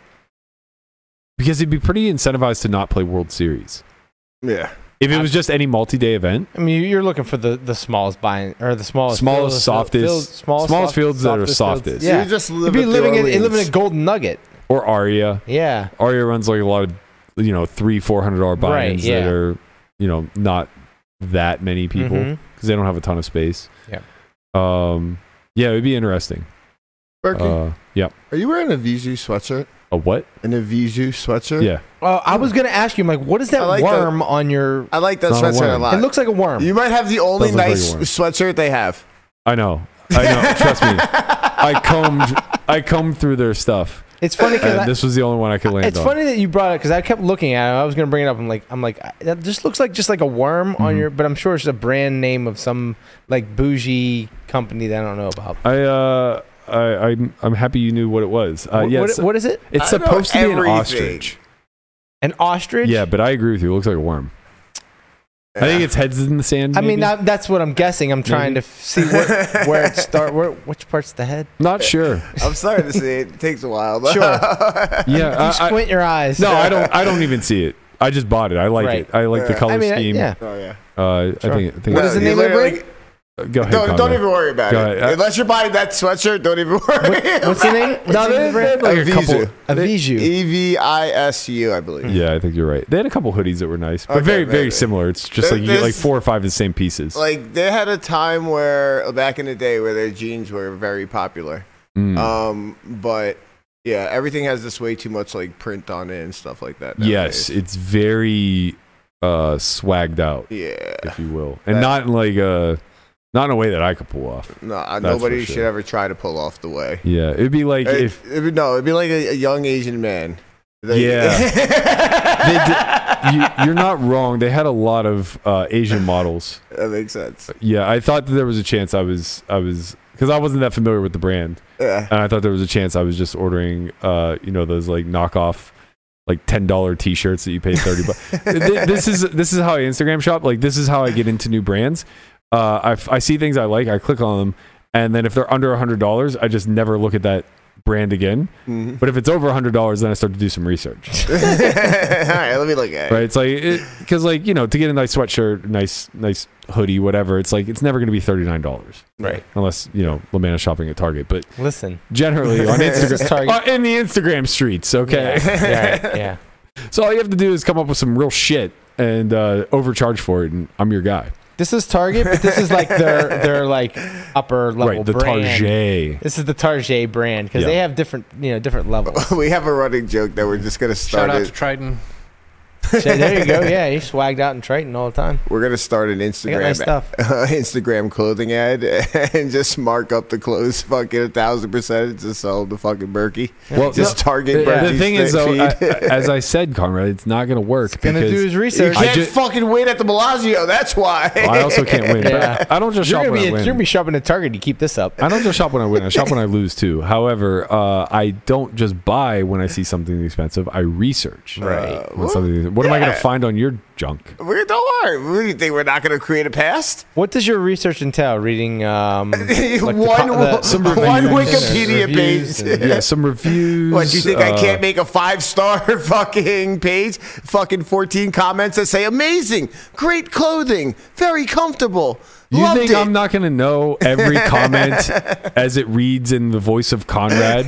he'd be pretty incentivized to not play World Series. Yeah. If it was just any multi-day event, I mean, you're looking for the smallest buy or the smallest, softest, smallest fields that are softest. fields. Yeah. Yeah, You just you'd live be at the living Orleans. in Golden Nugget. or Aria. Yeah, Aria runs like a lot of $300-$400 buy-ins Right, yeah. that are not that many people because Mhm. they don't have a ton of space. Yeah. Yeah, it would be interesting. Berkey, Yeah. are you wearing a Viju sweatshirt? A what? And a Viju sweatshirt? Yeah. I was gonna ask you, I'm like, what is that I like worm on your? I like that It's not a sweatshirt a worm. lot. It looks like a worm. You might have the only Doesn't look like nice a worm. sweatshirt they have. I know. Trust me. I combed through their stuff. It's funny And because this was the only one I could land it's on. funny that you brought it because I kept looking at it. I was gonna bring it up. I'm like, that just looks like a worm on Mhm. your. But I'm sure it's a brand name of some like bougie company that I don't know about. I'm happy you knew what it was. Yes, What is it? it's I know supposed to be an everything. ostrich. An ostrich? Yeah, but I agree with you. It looks like a worm. I think its head's in the sand. I mean, maybe? that's what I'm guessing. I'm trying to see where it start. Which part's the head? Not sure. I'm starting to see it. It takes a while. But Sure. Yeah, You squint your eyes. no, I don't. I don't even see it. I just bought it. I like Right. it. I like the Yeah. color I mean, scheme. yeah. Oh, yeah. I Sure. think. What is the you name of the literally- brand? Go ahead. Don't Conrad. even worry about Go it. ahead. Unless you're buying that sweatshirt, don't even worry. What's the name? No, they had like a couple. Aviju. EVISU, I believe. Yeah, I think you're right. They had a couple hoodies that were nice, but Okay, very, very maybe. similar. It's just like you get like There's- 4 or 5 of the same pieces. Like they had a time where back in the day where their jeans were very popular. Mm. But yeah, everything has this way too much like print on it and stuff like that. Yes, nowadays. it's very swagged out, Yeah. if you will, and That- not in like not in a way that I could pull off. No, That's nobody for sure. should ever try to pull off the way. Yeah, it'd be like if It'd be like a young Asian man. Yeah. you're not wrong. They had a lot of Asian models. That makes sense. Yeah, I thought that there was a chance I was because I wasn't that familiar with the brand, Yeah. and I thought there was a chance I was just ordering those like knockoff like $10 t-shirts that you pay $30. This is how I Instagram shop. Like this is how I get into new brands. I see things I like, I click on them, and then if they're under $100, I just never look at that brand again. Mhm. But if it's over $100, then I start to do some research. All right, let me look at it. Right? It's like because to get a nice sweatshirt, nice hoodie, whatever. It's like it's never going to be $39, Right. unless LaManna's shopping at Target. But Listen. generally on This is Instagram, Target. in the Instagram streets, okay. Yeah. Yeah. So all you have to do is come up with some real shit and overcharge for it, and I'm your guy. This is Target, but this is like their like upper level Right? The brand. Target. This is the Target brand because they Yeah. have different levels. We have a running joke that we're just gonna Shout start out it. to Triton. So there you go. Yeah, you swagged out in Triton all the time. We're gonna start an I got Instagram nice stuff. Instagram clothing ad and just mark up the clothes fucking 1,000% to sell the fucking Berkey. Well, Just target the Berkey's thing is, though, feed. as I said, Conrad, it's not going to work. Gonna because do his You research. I can't ju- fucking win at the Bellagio. That's why. I also can't win. Yeah. But I don't just You're shop gonna when I be win. you're gonna be shopping at Target. You keep this up. I don't just shop when I win. I shop when I lose too. However, I don't just buy when I see something expensive. I research. Right. When something, what am I going to yeah. find on your junk? Don't worry. What do you think? We're not going to create a past? What does your research entail? Reading One some Wikipedia reviews page. and- Yeah, some reviews. What, you think I can't make a 5-star fucking page? Fucking 14 comments that say amazing, great clothing, very comfortable. You Loved think it. I'm not going to know every comment as it reads in the voice of Conrad?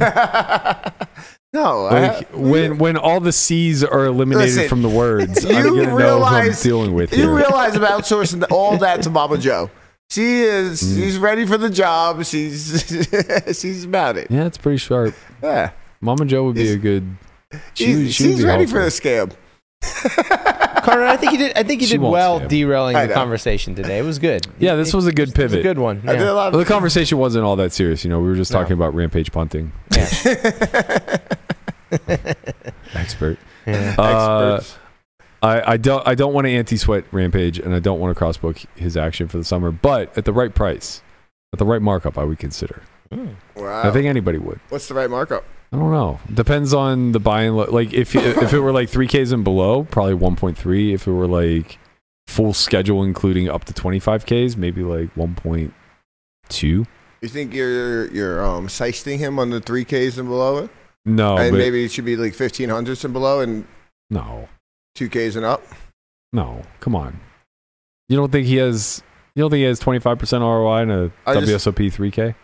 No. Like when all the C's are eliminated Listen, from the words, I'm you going to know who I'm realize dealing with you here. realize I'm outsourcing all that to Mama Joe. She is. She's ready for the job. She's about it. Yeah, it's pretty sharp. Yeah. Mama Joe would be a good. She would She's be ready helpful. for the scam. Conrad, I think you She did won't well scam. derailing I the know. conversation today. It was good. Yeah, this was a good It was pivot. a good one. I did a Yeah. lot Well, of the conversation wasn't all that serious. We were just talking about rampage punting. Yeah. Expert. Yeah. Experts. I don't want to anti-sweat Rampage, and I don't want to crossbook his action for the summer. But at the right price, at the right markup, I would consider. Wow. I think anybody would. What's the right markup? I don't know. Depends on the buy-in. Like if it were like 3Ks and below, probably 1.3. If it were like full schedule, including up to 25Ks, maybe like 1.2. You think you're sisting him on the 3Ks and below it? No, And but maybe it should be like 1500s and below and no, 2Ks and up? no. Come on. You don't think he has 25% ROI in a WSOP 3K?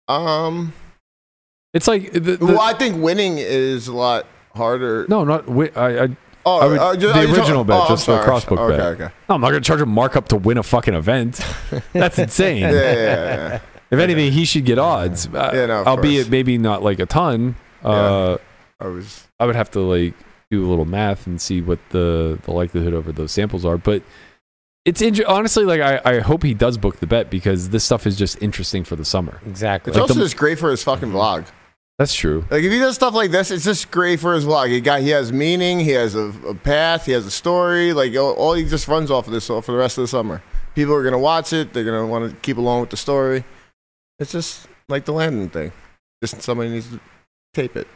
It's like Well, I think winning is a lot harder. no, not I would- just, the original bet, just the crossbook okay, bet. Okay. No, I'm not going to charge a markup to win a fucking event. That's insane. Yeah. If anything, he should get odds. Yeah, no, of albeit course. maybe not like a ton. Yeah. I would have to like do a little math and see what the likelihood over those samples are. But it's honestly like I hope he does book the bet because this stuff is just interesting for the summer. Exactly. It's also just great for his fucking vlog. That's true. Like if he does stuff like this, it's just great for his vlog. He has meaning. He has a path. He has a story. Like all he just runs off of this for the rest of the summer. People are gonna watch it. They're gonna want to keep along with the story. It's just like the Landon thing. Just somebody needs to tape it.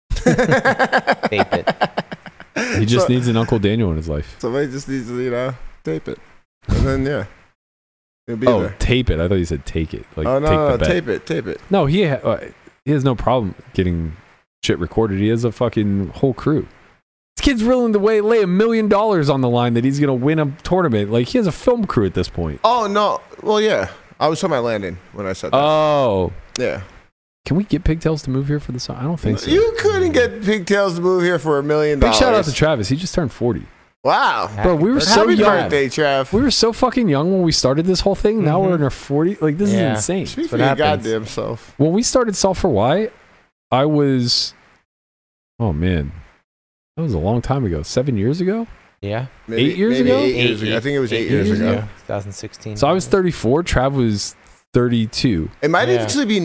Tape it. He just needs an Uncle Daniel in his life. Somebody just needs to tape it, and then it'll be there. Tape it. I thought you said take it. Like Oh take the no, bet. tape it. No, he has no problem getting shit recorded. He has a fucking whole crew. This kid's willing to lay $1 million on the line that he's gonna win a tournament. Like he has a film crew at this point. Oh no, well yeah, I was talking about Landon when I said that. Oh, Yeah, can we get Pigtails to move here for the summer? I don't think so. you couldn't get Pigtails to move here for $1 million. Big shout out to Travis. He just turned 40. Wow, Bro, we were so happy young. birthday, Trav. We were so fucking young when we started this whole thing. Now we're in our 40s. Like, this Yeah. is insane. Speak for what your happens. goddamn self. When we started Solve for Why, I was, oh man, that was a long time ago. 7 years ago? Yeah. 8 years maybe ago? 8 years ago. I think it was 8 years ago. 2016. So I was 34. Trav was 32. It might Yeah. actually be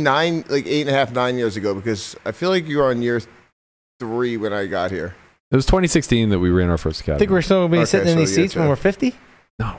9 years ago because I feel like you were on year 3 when I got here. It was 2016 that we ran our first academy. Think we're still going to be Okay, sitting in so these yeah, seats when yeah. we're 50? No,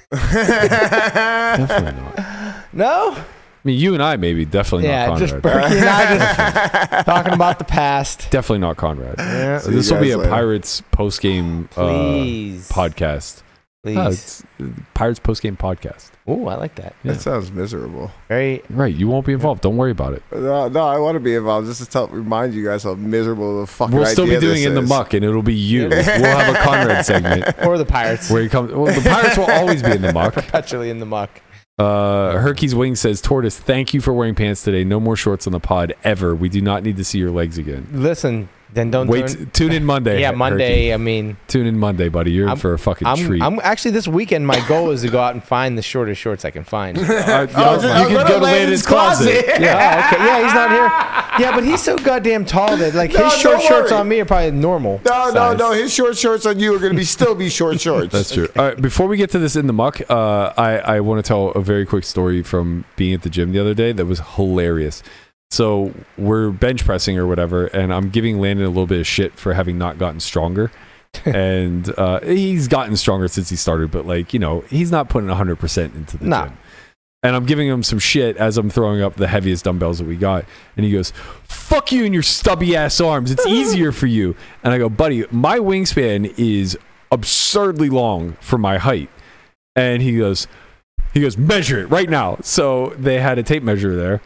definitely not. No? I mean, you and I maybe, definitely Yeah, not just Conrad. Berkey and I just talking about the past. Definitely not Conrad. Yeah. See This you will be guys a later. Pirates post-game Please. podcast. Please. No, it's Pirates post-game podcast. Ooh, I like that. Yeah. That sounds miserable. Very. Right, you won't be involved. Don't worry about it. No, I want to be involved just to remind you guys how miserable the fucking We'll still be idea doing this in the is. muck, and it'll be you. We'll have a Conrad segment Or the Pirates. where he comes. Well, the Pirates will always be in the muck. Perpetually in the muck. Herky's Wing says, Tortoise, thank you for wearing pants today. No more shorts on the pod ever. We do not need to see your legs again. Listen, then don't Tune in Monday. Yeah, Herky. Monday. I mean, Tune in Monday, buddy. You're in for a fucking treat. I'm actually this weekend. My goal is to go out and find the shortest shorts I can find. You just- can go to go to Landon's Landon's closet. closet. Yeah. Oh, okay. Yeah, he's not here. Yeah, but he's so goddamn tall that like No, his short don't shorts worry. on me are probably normal. No. His short shorts on you are going to still be short shorts. That's true. All right, before we get to this in the muck, I want to tell a very quick story from being at the gym the other day that was hilarious. So we're bench pressing or whatever, and I'm giving Landon a little bit of shit for having not gotten stronger. And he's gotten stronger since he started, but like, you know, he's not putting 100% into the Nah. gym. And I'm giving him some shit as I'm throwing up the heaviest dumbbells that we got. And he goes, fuck you and your stubby ass arms. It's easier for you. And I go, buddy, my wingspan is absurdly long for my height. And he goes, measure it right now. So they had a tape measure there.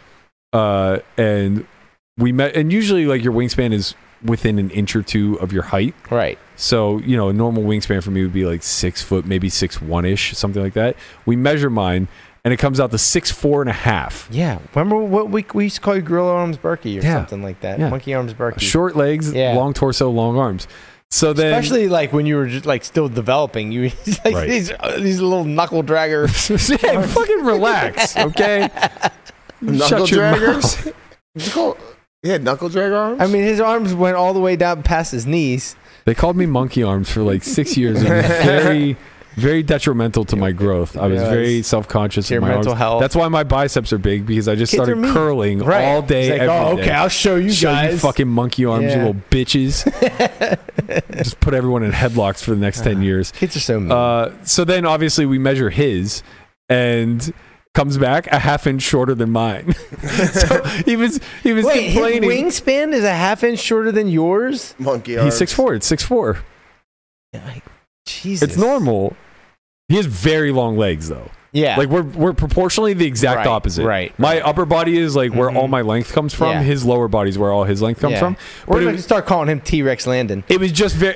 And we met, and usually like your wingspan is within an inch or two of your height. Right. So, you know, a normal wingspan for me would be like 6 foot, maybe 6'1"-ish, something like that. We measure mine, and it comes out to 6'4.5". Yeah. Remember what we used to call you Gorilla Arms Berkey or Yeah. something like that? Yeah. Monkey Arms Berkey. Short legs, Yeah. long torso, long arms. So then, Especially like when you were just like still developing, you like Right. these little knuckle dragger. hey, fucking relax, okay? Knuckle Shut your draggers? He had knuckle drag arms? I mean, his arms went all the way down past his knees. They called me monkey arms for like 6 years. It was very, very detrimental to my growth. I was very self-conscious To of your my mental arms. health. That's why my biceps are big, because I just Kids started are mean. curling Right. all day. He's like, every oh, day. okay, I'll show you Show guys. you fucking monkey arms, you Yeah. little bitches. Just put everyone in headlocks for the next 10 years. Kids are so mean. So then obviously we measure his, and comes back a half inch shorter than mine. So he was Wait, his complaining. wingspan is a half inch shorter than yours? Monkey arms. He's 6'4". It's 6'4". Jesus. It's normal. He has very long legs though. Yeah. Like we're proportionally the exact Right, opposite. right, My upper body is like where all my length comes from. Yeah. His lower body is where all his length comes Yeah. from. Or But if I start calling him T-Rex Landon. it was just very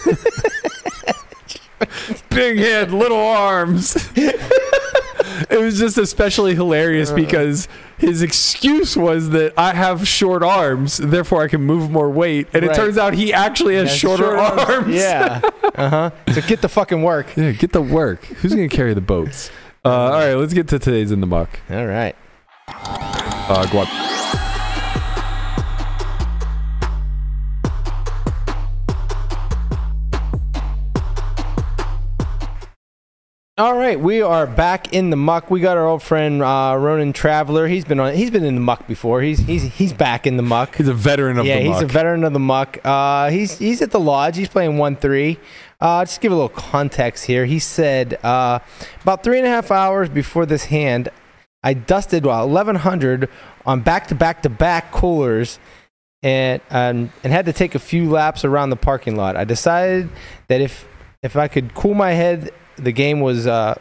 big head, little arms. It was just especially hilarious because his excuse was that I have short arms, therefore I can move more weight. And it Right. turns out he actually has shorter arms. Yeah. So get the fucking work. Yeah, get to work. Who's going to carry the boats? All right, let's get to today's In the Muck. All right. Guap. All right, we are back in the muck. We got our old friend Ronan Traveler. He's been in the muck before. He's back in the muck. He's a veteran of the muck. Yeah, he's a veteran of the muck. He's at the lodge. He's playing 1-3. Just to give a little context here. He said about 3.5 hours before this hand, I dusted 1,100 on back-to-back coolers, and had to take a few laps around the parking lot. I decided that if I could cool my head, the game was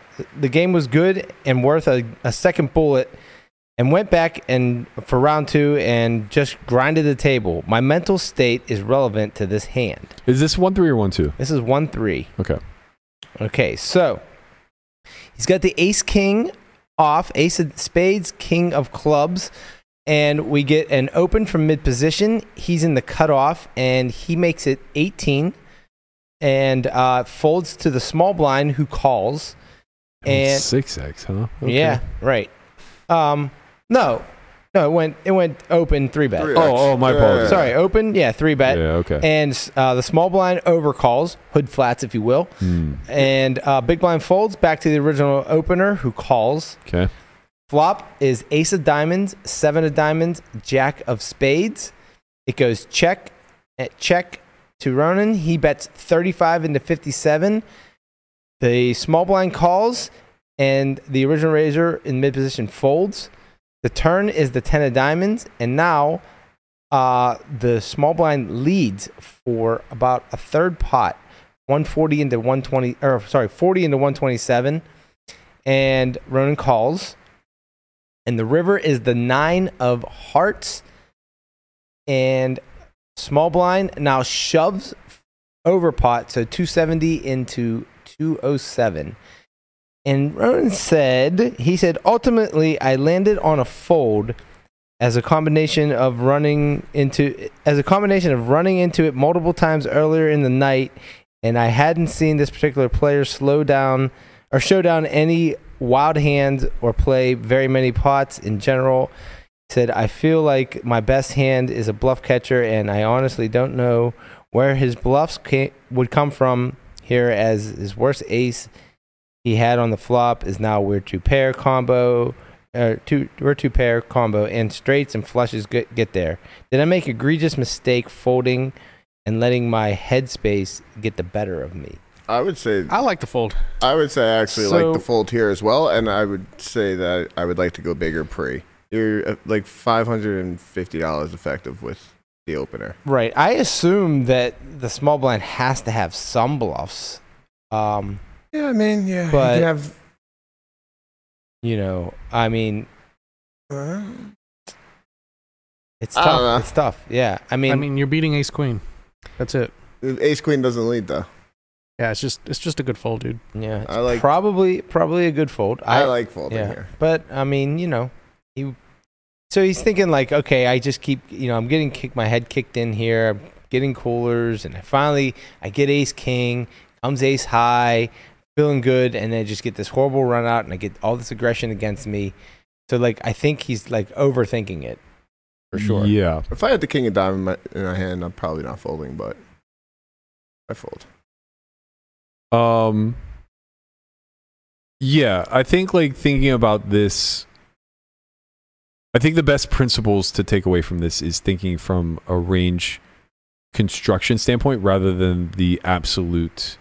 good and worth a second bullet, and went back and for round 2 and just grinded the table. My mental state is relevant to this hand. Is this 1-3 or 1-2? This is 1-3. Okay. Okay, so he's got the ace king off, ace of spades, king of clubs, and we get an open from mid position. He's in the cutoff, and he makes it 18. And folds to the small blind, who calls. And 6x, huh? Okay. yeah, right. No, it went open 3-bet. 3x. Oh, my apologies. Sorry, open, 3-bet. Yeah, okay. And the small blind overcalls, hood flats, if you will. And big blind folds back to the original opener, who calls. Okay. Flop is ace of diamonds, 7 of diamonds, jack of spades. It goes check to Ronan. He bets 35 into 57. The small blind calls, and the original raiser in mid position folds. The turn is the 10 of diamonds, and now the small blind leads for about a third pot, 140 into 120, or sorry, 40 into 127, and Ronan calls. And the river is the 9 of hearts, and small blind now shoves over pot, so 270 into 207. And Ronan said, ultimately I landed on a fold as a combination of running into it multiple times earlier in the night, and I hadn't seen this particular player show down any wild hands or play very many pots in general. Said, I feel like my best hand is a bluff catcher, and I honestly don't know where his bluffs would come from here, as his worst ace he had on the flop is now we're two pair combo, and straights and flushes get there. Did I make egregious mistake folding and letting my headspace get the better of me? I would say I like the fold. I actually So- like the fold here as well, and I would say that I would like to go bigger pre. You're like $550 effective with the opener. Right. I assume that the small blind has to have some bluffs. Yeah, I mean, yeah, But- you can have. I mean, it's I don't know. tough. It's tough. Yeah. I mean, You're beating ace queen. That's it. Ace queen doesn't lead though. Yeah, it's just a good fold, dude. yeah, it's I like- probably a good fold. I like folding yeah. here. But I mean, so he's thinking like, okay, I just keep, I'm getting my head kicked in here, I'm getting coolers, and I get ace king, comes ace high, feeling good, and then I just get this horrible run out, and I get all this aggression against me. So like, I think he's like overthinking it, for sure. Yeah. If I had the king of diamond in my hand, I'm probably not folding, but I fold. Yeah, I think like thinking about this, I think the best principles to take away from this is thinking from a range construction standpoint rather than the absolute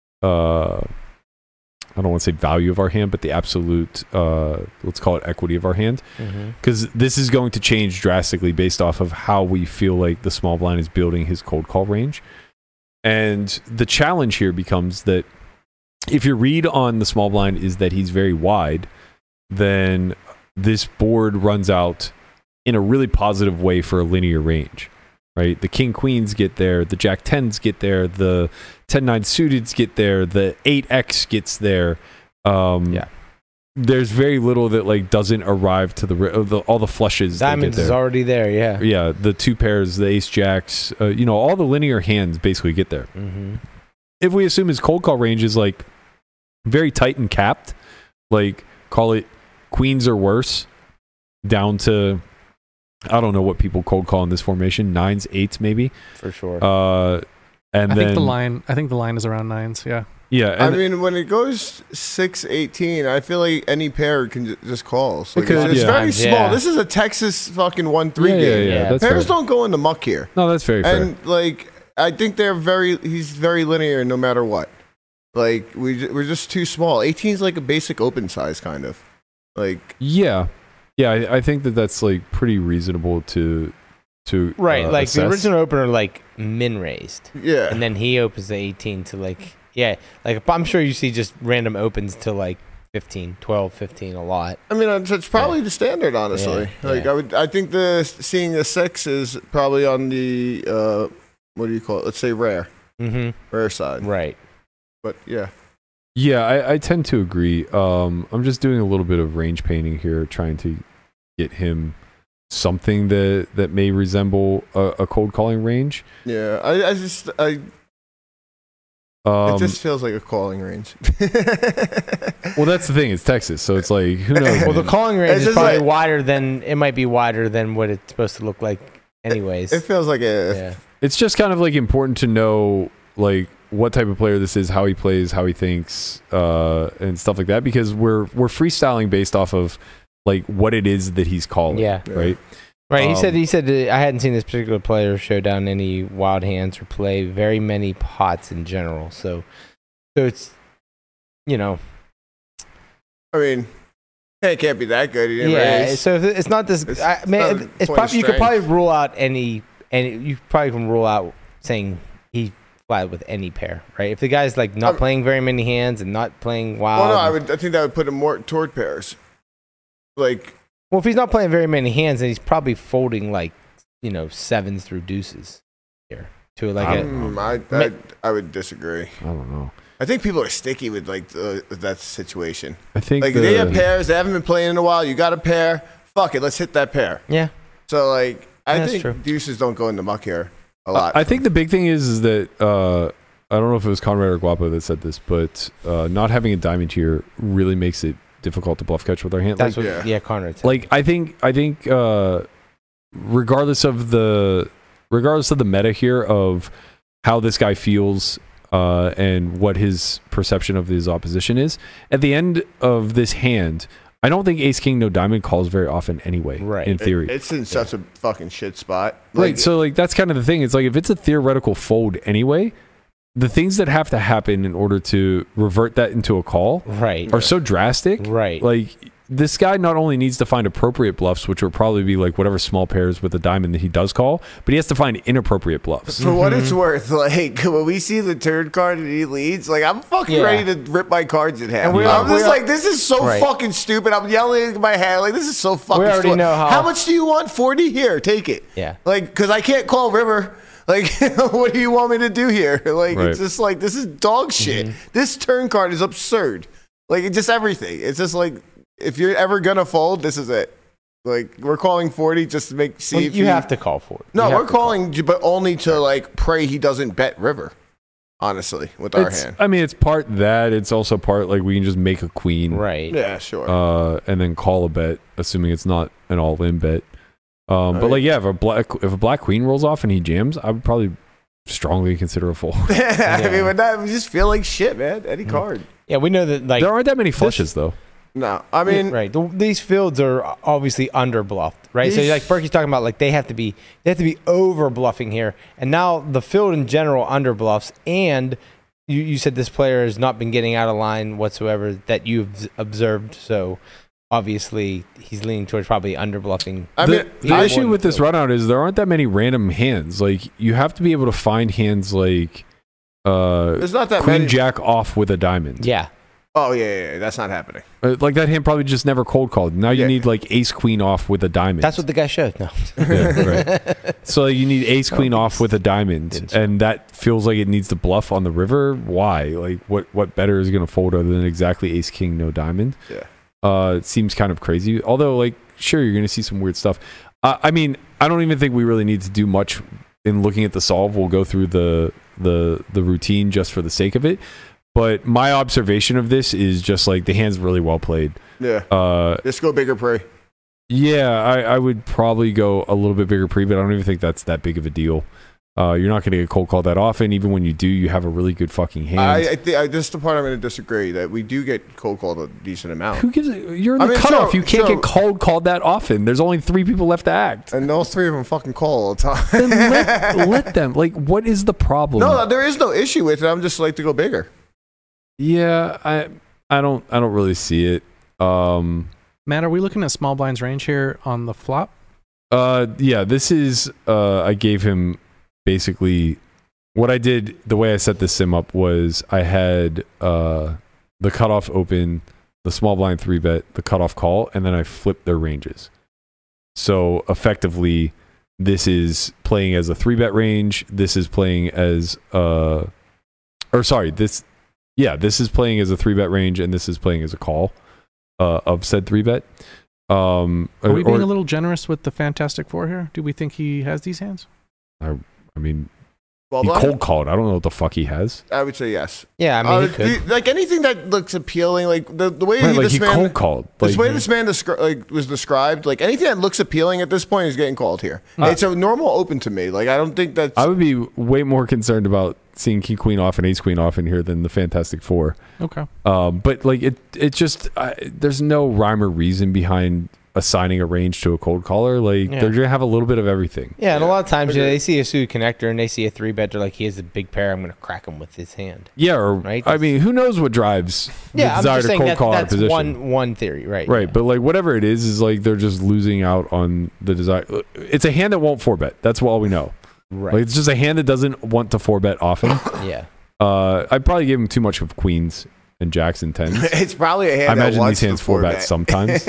I don't want to say value of our hand, but the absolute let's call it equity of our hand, because this is going to change drastically based off of how we feel like the small blind is building his cold call range. And the challenge here becomes that if your read on the small blind is that he's very wide, then this board runs out in a really positive way for a linear range, right? The king queens get there, the jack tens get there, the 10-9 suiteds get there, the 8x gets there. There's very little that like doesn't arrive to all the flushes. Diamonds is already there. Yeah, the two pairs, the ace jacks, all the linear hands basically get there. If we assume his cold call range is like very tight and capped, like call it queens or worse, down to I don't know what people cold call in this formation, 9s, 8s maybe for sure. And I then think the line is around 9s. Yeah. Yeah, I mean, when it goes 6-18, I feel like any pair can just call. So it's very small. Yeah. This is a Texas fucking 1-3 game. Yeah, that's Pairs fair. don't go in the muck here. No, that's very fair. And like, I think he's very linear no matter what. Like we're just too small. 18 is like a basic open size kind of. Like yeah, I think that's like pretty reasonable to right. Like assess. the original opener, like min raised. Yeah. And then he opens the 18 to like I'm sure you see just random opens to like 15, 12, 15 a lot. I mean, it's probably the standard, honestly. I think seeing a 6 is probably on the what do you call it? Let's say rare side. Right. But yeah. Yeah, I tend to agree. I'm just doing a little bit of range painting here, trying to get him something that may resemble a cold calling range. Yeah, it just feels like a calling range. Well, that's the thing. It's Texas, so it's like who knows. Well, the calling range It's is just probably like- wider than it might be wider than what it's supposed to look like, anyways. It feels like It's just kind of like important to know like what type of player this is, how he plays, how he thinks, and stuff like that, because we're freestyling based off of like what it is that he's calling. Yeah. Right. Right. He said I hadn't seen this particular player show down any wild hands or play very many pots in general. So it's, I mean, it can't be that good. He didn't raise. So if it's not this. It's it's not a probably point of you could strength. probably rule out any, and you probably can rule out saying he flat with any pair, right? If the guy's like not playing very many hands and not playing wild. Well, no, I think that would put him more toward pairs. Like, well, if he's not playing very many hands, then he's probably folding like 7s through deuces here to like I would disagree. I don't know. I think people are sticky with like that situation. I think Like they have pairs, they haven't been playing in a while. You got a pair, fuck it, let's hit that pair. Yeah. So like, I That's think true. deuces don't go in the muck here a lot. I think the big thing is that I don't know if it was Conrad or Guapo that said this, but not having a diamond here really makes it difficult to bluff catch with our hand. That's like, what Conrad said. like I think regardless of the meta here of how this guy feels and what his perception of his opposition is, at the end of this hand, I don't think ace king no diamond calls very often anyway. Right. In theory. It's in such a fucking shit spot. Right. So like that's kind of the thing. It's like if it's a theoretical fold anyway, the things that have to happen in order to revert that into a call right. are so drastic. Right. Like this guy not only needs to find appropriate bluffs, which will probably be like whatever small pairs with a diamond that he does call, but he has to find inappropriate bluffs. For what it's worth, like when we see the turn card and he leads, like I'm fucking ready to rip my cards in half. And I'm just like, this is so Right. fucking stupid. I'm yelling in my head, like this is so fucking. We already stupid. know how- much do you want? 40 here, take it. Yeah. Like because I can't call river. Like, what do you want me to do here? Like, Right. it's just like this is dog shit. This turn card is absurd. Like, it's just everything. It's just like if you're ever gonna fold, this is it. Like, we're calling 40 just to see Well, if you have to call for it. No, You have we're to call. calling, but only to like pray he doesn't bet river. Honestly, with our hand. I mean, it's part that. It's also part like we can just make a queen, Right. Yeah, sure. and then call a bet, assuming it's not an all-in bet. But like, yeah, if a black queen rolls off and he jams, I would probably strongly consider a fold. I mean, with that, we just feel like shit, man. Any card. Yeah, we know that like there aren't that many flushes though. No, I mean, right. These fields are obviously under bluffed, right? So like Berkey's talking about, like they have to be over bluffing here, and now the field in general under bluffs. And you said this player has not been getting out of line whatsoever that you've observed. So obviously he's leaning towards probably under bluffing. I mean, The issue with this run out is there aren't that many random hands. Like you have to be able to find hands like there's not that Queen many. Jack off with a diamond. Yeah. Oh yeah, that's not happening. Like that hand probably just never cold called. Now you Yeah. need like Ace Queen off with a diamond. That's what the guy showed. No. Yeah, right. So you need Ace Queen off with a diamond, and that feels like it needs to bluff on the river. Why? Like what better is going to fold other than exactly Ace King no diamond? Yeah. It seems kind of crazy. Although like sure you're going to see some weird stuff. I mean I don't even think we really need to do much in looking at the solve. We'll go through the routine just for the sake of it. But my observation of this is just like the hand's really well played. Yeah. Just go bigger pre. Yeah, I would probably go a little bit bigger pre, but I don't even think that's that big of a deal. You're not going to get cold called that often. Even when you do, you have a really good fucking hand. I think this is the part I'm going to disagree, that we do get cold called a decent amount. Who gives it? You're in the cutoff. You can't get cold called that often. There's only 3 people left to act. And those 3 of them fucking call all the time. Then let them. Like, what is the problem? No, there is no issue with it. I'm just like to go bigger. Yeah, I don't really see it. Matt, are we looking at small blinds range here on the flop? Yeah, this is I gave him basically what I did. The way I set this sim up was I had the cutoff open, the small blind 3-bet, the cutoff call, and then I flipped their ranges. So effectively, this is playing as a 3-bet range. This is playing as this is playing as a 3-bet range, and this is playing as a call of said 3-bet. Are we being a little generous with the Fantastic Four here? Do we think he has these hands? I mean, Well, he cold called. I don't know what the fuck he has. I would say yes. Yeah, I mean, he could. Like anything that looks appealing, like the way Right, like this he man cold called. the way this man was described, like anything that looks appealing at this point is getting called here. It's a normal open to me. Like I don't think that's. I would be way more concerned about seeing King Queen off and Ace Queen off in here than the Fantastic Four. Okay. But like it just there's no rhyme or reason behind assigning a range to a cold caller. Like they're gonna have a little bit of everything. Yeah, and a lot of times they see a suited connector and they see a 3-bet. They're like, he has a big pair. I'm going to crack him with his hand. Yeah, or Right? I mean, who knows what drives the Yeah, I'm desire just to saying cold call out of that's position. one theory, right? Right, Yeah. but like whatever it is like they're just losing out on the desire. It's a hand that won't 4-bet. That's all we know. Right. Like it's just a hand that doesn't want to 4-bet often. Yeah. I'd probably give him too much of queens and jacks and tens. It's probably a hand. I that imagine wants these hands to 4-bet sometimes.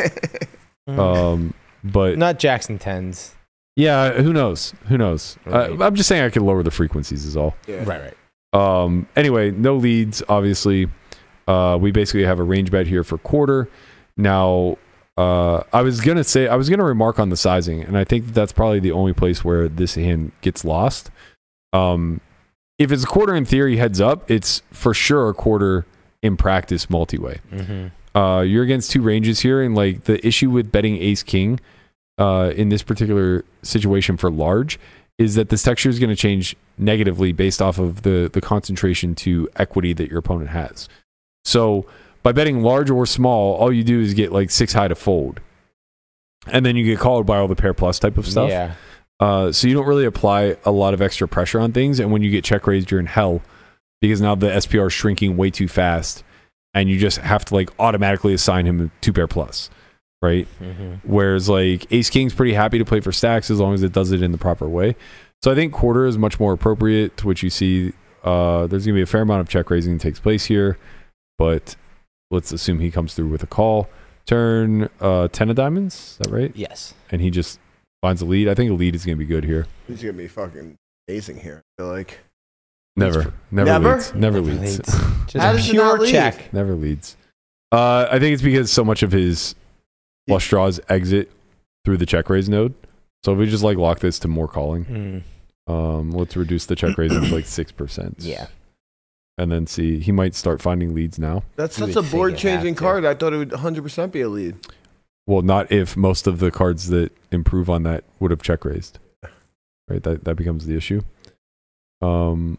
But Not Jackson 10s. yeah, who knows? Who knows? Right. I'm just saying I could lower the frequencies is all. Yeah. Right. Anyway, no leads, obviously. We basically have a range bet here for quarter. Now, I was going to remark on the sizing, and I think that's probably the only place where this hand gets lost. If it's a quarter in theory heads up, it's for sure a quarter in practice multi-way. Mm-hmm. You're against 2 ranges here, and like the issue with betting Ace King in this particular situation for large is that this texture is going to change negatively based off of the concentration to equity that your opponent has. So by betting large or small, all you do is get like 6 high to fold, and then you get called by all the pair plus type of stuff. Yeah. So you don't really apply a lot of extra pressure on things, and when you get check raised, you're in hell because now the SPR is shrinking way too fast. And you just have to like automatically assign him a 2-pair plus, right? Mm-hmm. Whereas like Ace King's pretty happy to play for stacks as long as it does it in the proper way. So I think quarter is much more appropriate to what you see. There's gonna be a fair amount of check raising that takes place here, but let's assume he comes through with a call. Turn 10 of diamonds, is that right? Yes. And he just finds a lead. I think a lead is gonna be good here. He's gonna be fucking amazing here. I feel like. Never Never? leads. Never leads. Just How a does it not pure lead? check. Never leads. I think it's because so much of his flush draws exit through the check raise node. So if we just like lock this to more calling, let's reduce the check raise to like 6%. Yeah. And then see, he might start finding leads now. That's You such would a think board it'd changing have to. card. I thought it would 100% be a lead. Well, not if most of the cards that improve on that would have check raised. Right? That becomes the issue.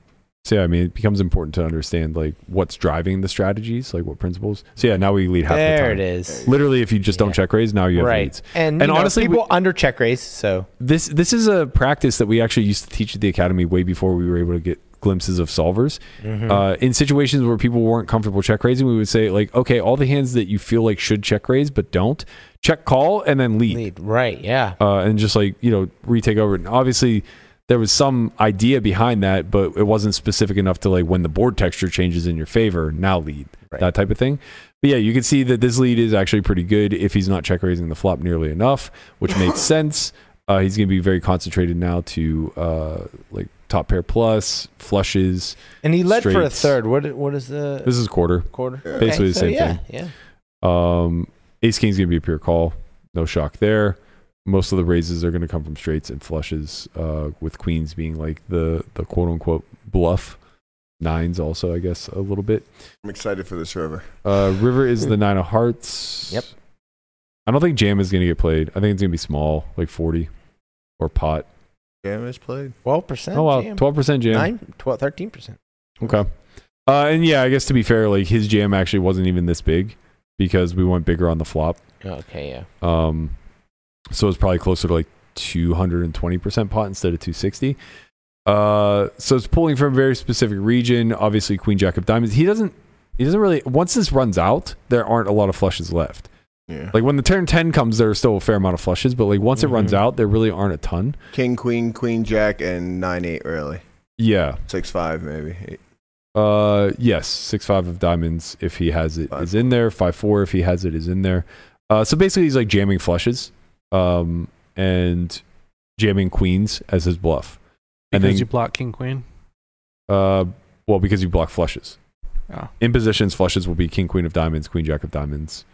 So yeah, I mean, it becomes important to understand like what's driving the strategies, like what principles. So yeah, now we lead half the time. There it is. Literally, if you just don't check raise, now you have Right. leads. And you know, honestly, people under check raise. So this is a practice that we actually used to teach at the academy way before we were able to get glimpses of solvers. In situations where people weren't comfortable check raising, we would say like, okay, all the hands that you feel like should check raise but don't, check call and then lead. Right. Yeah. And just like, retake over. And obviously there was some idea behind that, but it wasn't specific enough to like when the board texture changes in your favor, now lead, that type of thing. But yeah, you can see that this lead is actually pretty good if he's not check raising the flop nearly enough, which makes sense. He's going to be very concentrated now to like top pair plus, flushes. And he led for a straights. third. What is the This is quarter. Basically the same thing. Yeah. Ace King's going to be a pure call. No shock there. Most of the raises are going to come from straights and flushes, with queens being like the quote unquote bluff. Nines also, I guess, a little bit. I'm excited for this river. River is the 9 of hearts. Yep. I don't think jam is going to get played. I think it's going to be small, like 40 or pot. Jam is played. 12%. Oh, wow. Jam. 12% jam. 9, 12, 13%. Okay. And yeah, I guess to be fair, like his jam actually wasn't even this big because we went bigger on the flop. Okay, yeah. So it's probably closer to like 220% pot instead of 260. So it's pulling from a very specific region. Obviously, Queen Jack of Diamonds. He doesn't really. Once this runs out, there aren't a lot of flushes left. Yeah. Like when the turn 10 comes, there's still a fair amount of flushes, but like once it runs out, there really aren't a ton. King, queen, queen, jack, and 9-8 really. Yeah. 6-5 maybe. 8. Yes, 6-5 of diamonds if he has it is in there. 5-4 if he has it is in there. So basically, he's like jamming flushes, and jamming queens as his bluff. Because and then you block king queen. well, because you block flushes. Oh. In positions, flushes will be king, queen of diamonds, queen, jack of diamonds.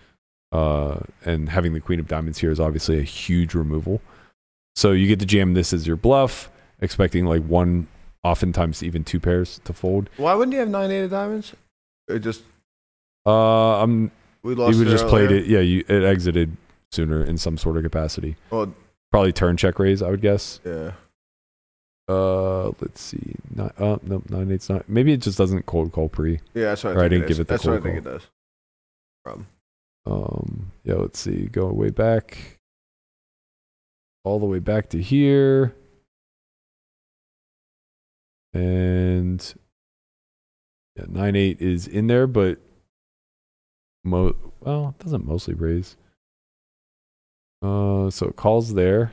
And having the queen of diamonds here is obviously a huge removal. So you get to jam this as your bluff, expecting like one, oftentimes even two pairs to fold. Why wouldn't you have 9-8 of diamonds? It just We we lost. would it just earlier. played it. Yeah, it exited sooner in some sort of capacity. Well, Probably turn check raise, I would guess. yeah. Let's see. No, 9-8's not. Maybe it just doesn't cold call pre. Yeah, that's what Or I I think didn't it give is. it the That's what I cold think it does. Problem. Yeah, let's see. Go way back. All the way back to here. And yeah, 9-8 is in there, but well, it doesn't mostly raise. So it calls there.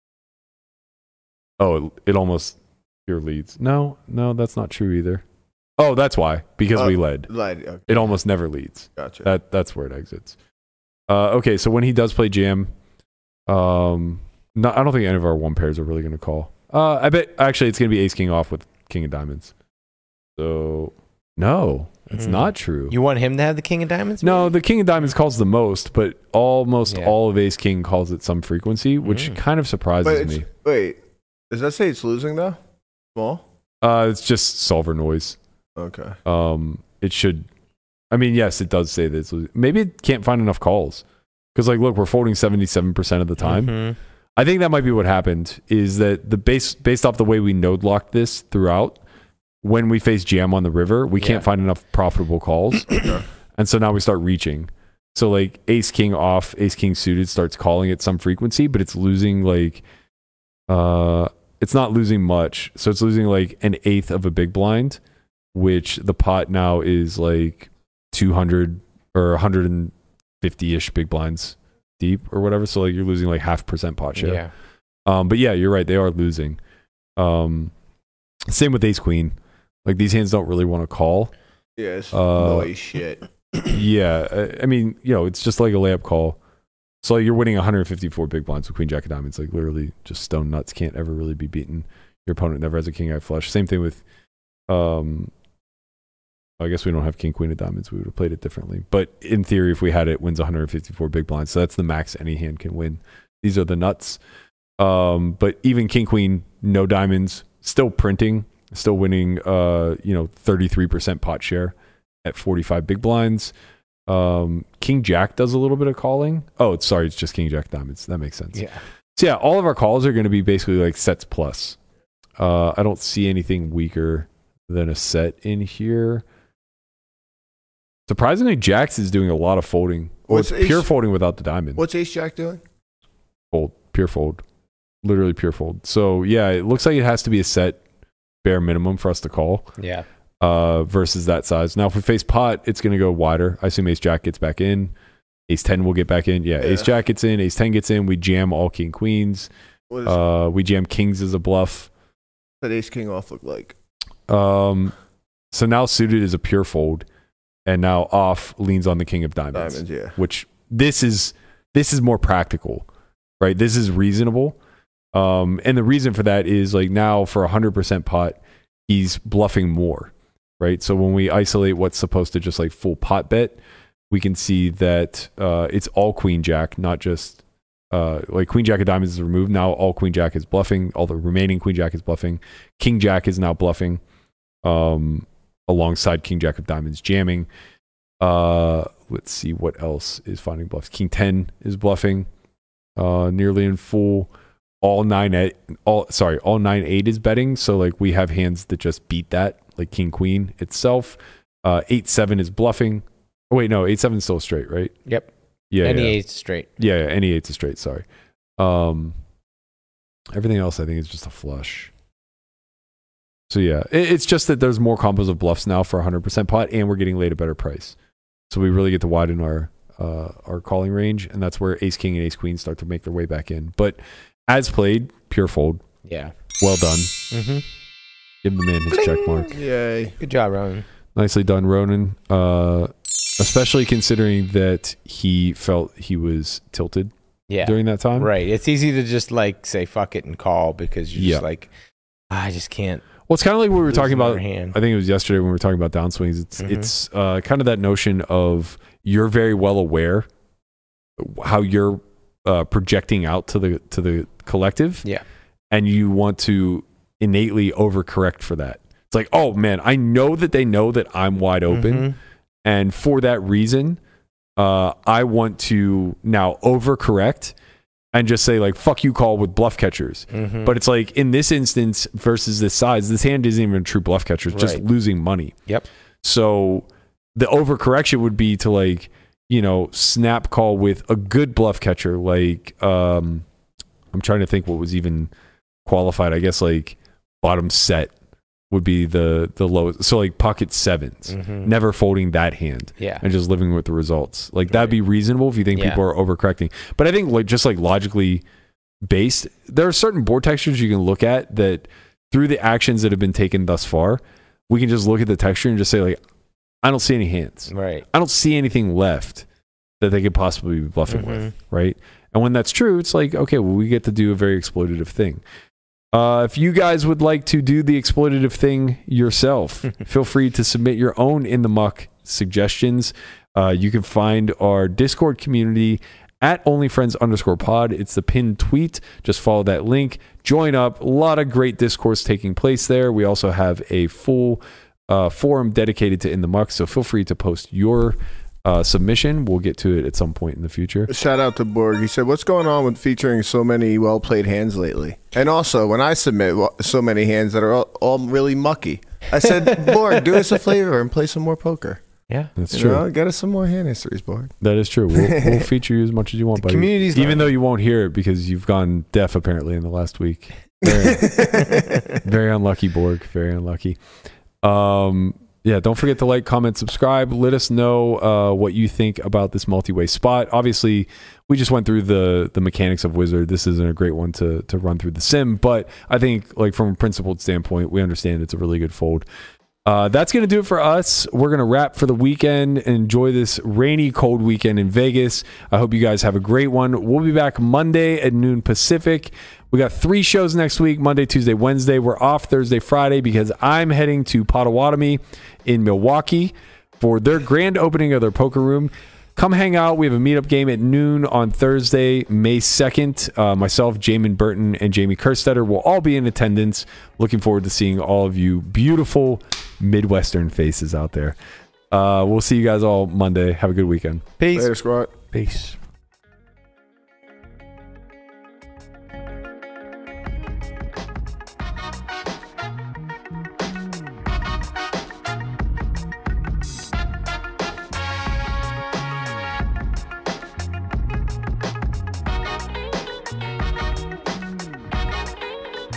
Oh, it almost pure leads. No, that's not true either. Oh, that's why. Because we led. Okay. It almost never leads. Gotcha. That's where it exits. Okay, so when he does play jam, I don't think any of our one pairs are really going to call. I bet actually it's going to be ace king off with king of diamonds. So no, it's not true. You want him to have the king of diamonds? No, maybe? the king of diamonds calls the most, but almost Yeah. all of ace king calls at some frequency, which kind of surprises me. Wait, does that say it's losing though? Small? It's just solver noise. Okay. It should. I mean, yes, it does say that it's losing. Maybe it can't find enough calls because, like, look, we're folding 77% of the time. Mm-hmm. I think that might be what happened. Is that the based off the way we node locked this throughout? When we face jam on the river, we can't find enough profitable calls, and so now we start reaching. So like ace king off, ace king suited starts calling at some frequency, but it's losing like, it's not losing much. So it's losing like 1/8 of a big blind, which the pot now is like 200 or 150-ish big blinds deep or whatever. So like you're losing like 0.5% pot share. Yeah. But yeah, you're right. They are losing. Same with ace queen. Like these hands don't really want to call. Yeah, it's noise shit. Yeah, I mean, it's just like a layup call. So like, you're winning 154 big blinds with queen jack of diamonds. Like literally, just stone nuts can't ever really be beaten. Your opponent never has a king eye flush. Same thing with, I guess we don't have king queen of diamonds. We would have played it differently. But in theory, if we had it, wins 154 big blinds. So that's the max any hand can win. These are the nuts. But even king queen, no diamonds, still printing. Still winning, 33% pot share at 45 big blinds. King Jack does a little bit of calling. Oh, it's just King Jack diamonds. That makes sense. Yeah. So yeah, all of our calls are going to be basically like sets plus. I don't see anything weaker than a set in here. Surprisingly, Jacks is doing a lot of folding. Well, it's pure folding without the diamond. What's Ace Jack doing? Fold, pure fold, literally pure fold. So yeah, it looks like it has to be a set bare minimum for us to call. Yeah. Versus that size. Now, if we face pot, it's going to go wider. I assume Ace Jack gets back in. Ace 10 will get back in. Yeah, Ace Jack gets in. Ace 10 gets in. We jam all king queens. We jam kings as a bluff. What Ace King off look like? So now suited is a pure fold, and now off leans on the king of diamonds. Diamonds, yeah. Which this is more practical, right? This is reasonable. And the reason for that is like now for 100% pot, he's bluffing more, right? So when we isolate what's supposed to just like full pot bet, we can see that it's all queen jack, not just like queen jack of diamonds is removed. Now all queen jack is bluffing. All the remaining queen jack is bluffing. King jack is now bluffing alongside king jack of diamonds jamming. Let's see what else is finding bluffs. King 10 is bluffing nearly in full. All 9-8 is betting. So like we have hands that just beat that, like king queen itself. 8-7 is bluffing. Oh wait, no, 8-7 is still straight, right? Yep. Yeah. Any 8's straight. Yeah, any 8's a straight, sorry. Everything else I think is just a flush. So yeah, it's just that there's more combos of bluffs now for 100% pot, and we're getting laid a better price. So we really get to widen our calling range, and that's where ace king and ace queen start to make their way back in. But as played, pure fold. Yeah. Well done. Mm-hmm. Give the man his check mark. Yay. Good job, Ronan. Nicely done, Ronan. Especially considering that he felt he was tilted during that time. Right. It's easy to just like say fuck it and call because you're just like, I just can't. Well, it's kind of like what we were talking about. Hand. I think it was yesterday when we were talking about downswings. It's kind of that notion of you're very well aware how you're projecting out to the collective. Yeah. And you want to innately overcorrect for that. It's like, oh man, I know that they know that I'm wide open. Mm-hmm. And for that reason, I want to now overcorrect and just say like, fuck you call with bluff catchers. Mm-hmm. But it's like in this instance versus this size, this hand isn't even a true bluff catcher. It's just losing money. Yep. So the overcorrection would be to like, snap call with a good bluff catcher. Like, I'm trying to think what was even qualified. I guess like bottom set would be the lowest. So like pocket sevens, never folding that hand, and just living with the results. Like that'd be reasonable if you think people are overcorrecting. But I think like just like logically based, there are certain board textures you can look at that through the actions that have been taken thus far, we can just look at the texture and just say like, I don't see any hands. Right. I don't see anything left that they could possibly be bluffing with. Right. And when that's true, it's like, okay, well, we get to do a very exploitative thing. If you guys would like to do the exploitative thing yourself, feel free to submit your own in the muck suggestions. You can find our Discord community at onlyfriends_pod. It's the pinned tweet. Just follow that link. Join up. A lot of great discourse taking place there. We also have a full forum dedicated to in the muck, so feel free to post your submission. We'll get to it at some point in the future. Shout out to Borg. He said, what's going on with featuring so many well-played hands lately? And also, when I submit so many hands that are all really mucky, I said, Borg, do us a favor and play some more poker. Yeah. That's true. Get us some more hand histories, Borg. That is true. We'll feature you as much as you want, buddy. Community's even though you won't hear it because you've gone deaf apparently in the last week. Very unlucky, Borg. Very unlucky. Yeah, don't forget to like, comment, subscribe. Let us know what you think about this multi-way spot. Obviously, we just went through the mechanics of Wizard. This isn't a great one to run through the sim, but I think like from a principled standpoint, we understand it's a really good fold. That's going to do it for us. We're going to wrap for the weekend. Enjoy this rainy, cold weekend in Vegas. I hope you guys have a great one. We'll be back Monday at noon Pacific. We got 3 shows next week, Monday, Tuesday, Wednesday. We're off Thursday, Friday because I'm heading to Potawatomi in Milwaukee for their grand opening of their poker room. Come hang out. We have a meetup game at noon on Thursday, May 2nd. Myself, Jamin Burton, and Jamie Kerstetter will all be in attendance. Looking forward to seeing all of you beautiful Midwestern faces out there. We'll see you guys all Monday. Have a good weekend. Peace. Later, squad. Peace.